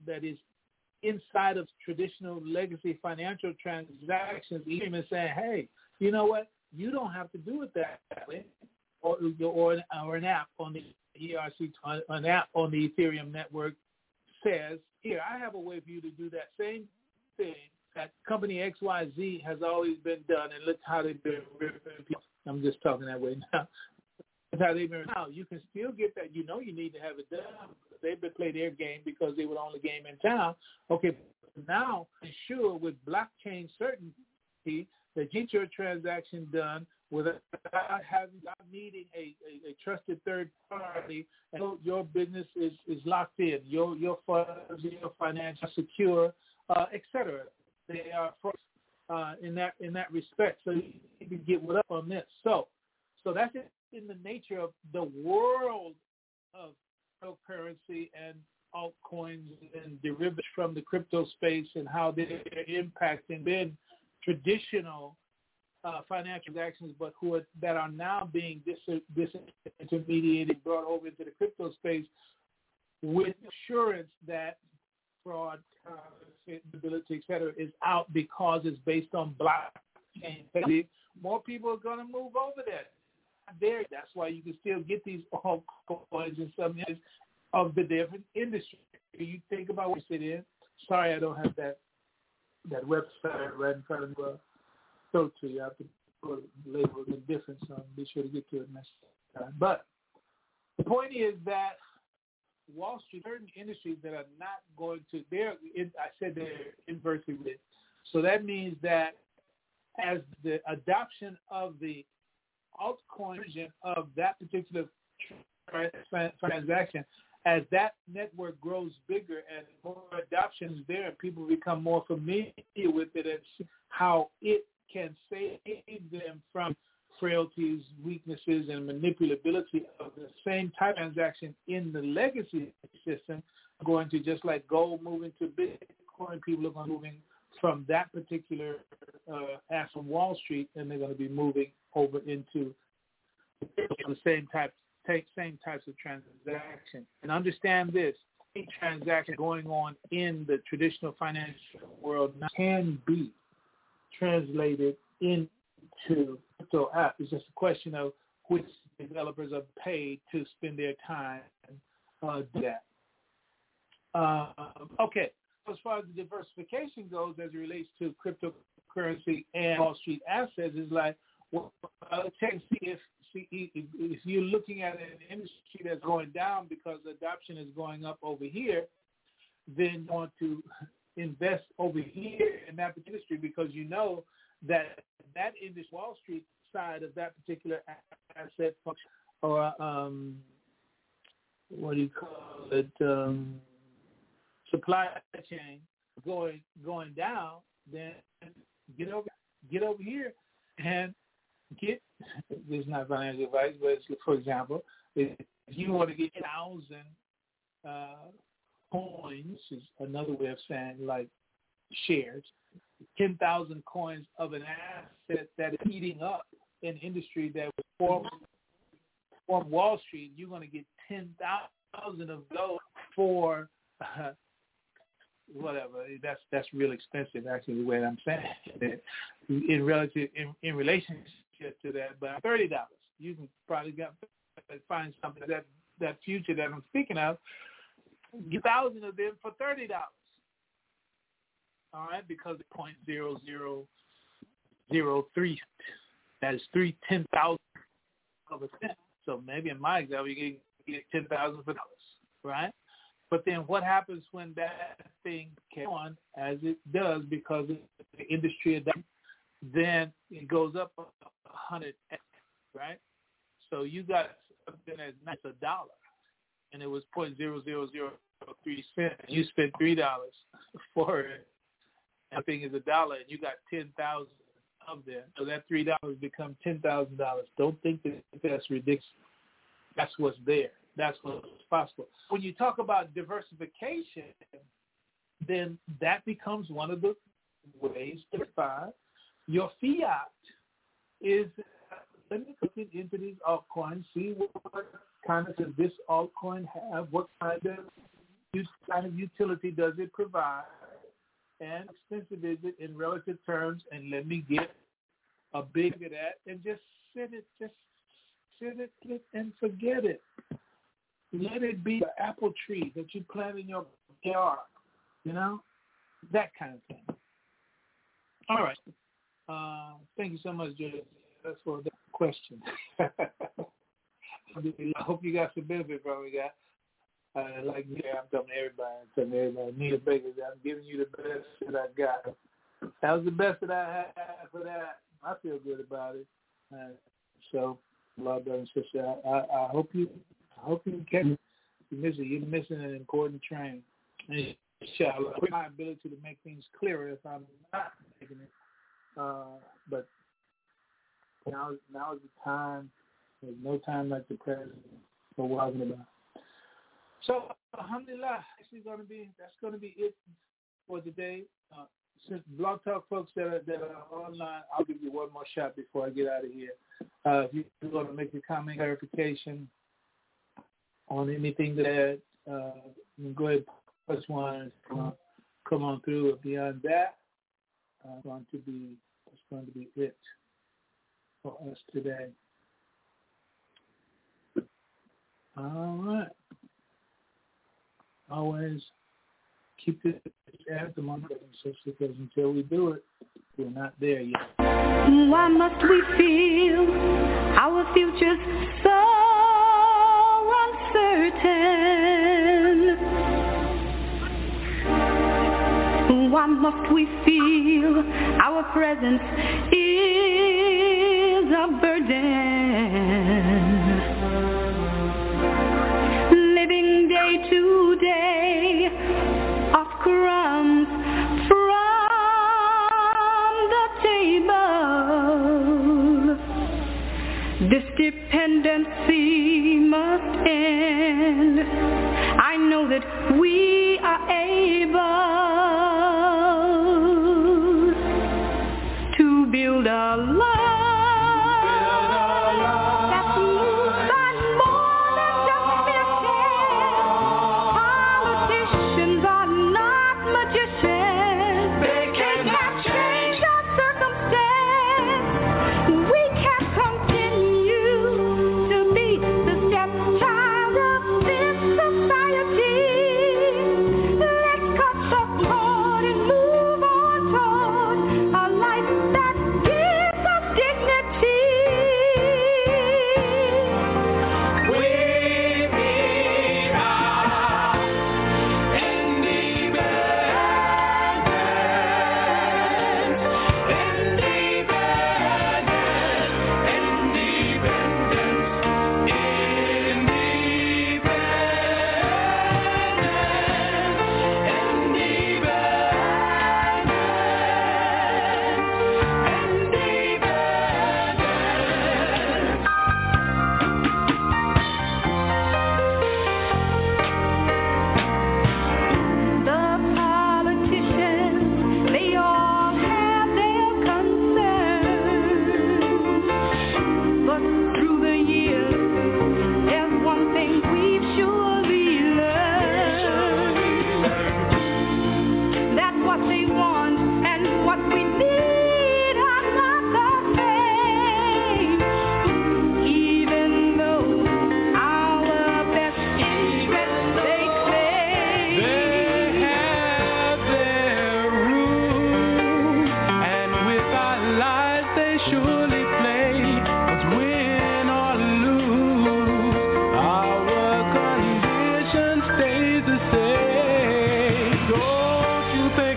inside of traditional legacy financial transactions. Ethereum is saying, hey, you know what? You don't have to do it that way, or an app on the ERC, an app on the Ethereum network says, here, I have a way for you to do that same thing that company XYZ has always been done, and look how they've been ripping people. I'm just talking that way now. That's how they've been. Now, you can still get that. You know you need to have it done. They've been playing their game because they were the only game in town. Okay, now ensure with blockchain certainty that get your transaction done without needing a trusted third party, and your business is locked in, your funds, your financial secure, etc. They are in that respect. So you need to get up on this. So that's it in the nature of the world of cryptocurrency and altcoins and derivatives from the crypto space and how they're impacting then traditional financial transactions, but that are now being disintermediated, brought over into the crypto space with assurance that fraud, ability, et cetera, is out because it's based on blockchain. More people are going to move over there. That's why you can still get these altcoins in some areas of the different industries. You think about what you sit in. Sorry, I don't have that website right in front of me. So to you, I have to put a label in different, so I'll be sure to get to it next time. But the point is that Wall Street, certain industries that are not going to, they're inversely related. So that means that as the adoption of the altcoin version of that particular transaction, as that network grows bigger and more adoption is there and people become more familiar with it and how it can save them from frailties, weaknesses, and manipulability of the same type of transaction in the legacy system, going to just like gold moving to Bitcoin, people are going to be moving from that particular app from Wall Street, and they're going to be moving over into the same types of transaction. And understand this, any transaction going on in the traditional financial world can be translated into crypto app. It's just a question of which developers are paid to spend their time do that. Okay, as far as the diversification goes as it relates to cryptocurrency and Wall Street assets, is like, well, if you're looking at an industry that's going down because adoption is going up over here, then you want to invest over here in that industry because you know that industry, Wall Street side of that particular asset function, or what do you call it, supply chain going down, then get over here and get, this is not financial advice, but it's, for example, if you want to get 1,000 coins, is another way of saying like shares, 10,000 coins of an asset that is eating up an industry that was formed Wall Street, you're going to get 10,000 of those for whatever. That's real expensive, actually, the way I'm saying it. In relationship to that, but $30, you can probably find something that future that I'm speaking of. Get 1,000 of them for $30. All right, because of 0.0003, that is 10,000 of a cent. So maybe in my example, you can get 10,000 for dollars, right? But then what happens when that thing came on, as it does, because of the industry adoption, then it goes up 100x, right? So you got something that's $1, and it was 0.0003 cents. You spent $3 for it. That thing is $1, and you got 10,000 of them. So that $3 becomes $10,000. Don't think that that's ridiculous. That's what's there. That's what's possible. When you talk about diversification, then that becomes one of the ways to diversify your fiat. Is let me look into these altcoins, see what kind of does this altcoin have, what kind of utility does it provide, and expensive is it in relative terms, and let me get a big of that and just sit it and forget it. Let it be the apple tree that you plant in your yard, that kind of thing. All right. Thank you so much, Judge. That's for the question. I hope you got some benefit from it, guys. I'm telling everybody, Nita Baker, I'm giving you the best that I got. That was the best that I had for that. I feel good about it. So, love, brother and sister, I hope you catch it. You're missing an important train. And inshallah, my ability to make things clearer if I'm not making it. But now is the time. There's no time like the present for walking about. So, alhamdulillah, that's going to be it for today. Since Blog Talk folks that are online, I'll give you one more shot before I get out of here. If you want to make a comment, clarification on anything that, go ahead, press one, come on through. Beyond that, that's going to be it for us today. All right. Always keep it at the moment, because until we do it, we're not there yet. Why must we feel our future's so uncertain? Why must we feel our present is a burden? Living day to day off crumbs from the table. This dependency must end. I know that we are able to build a life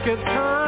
it's time.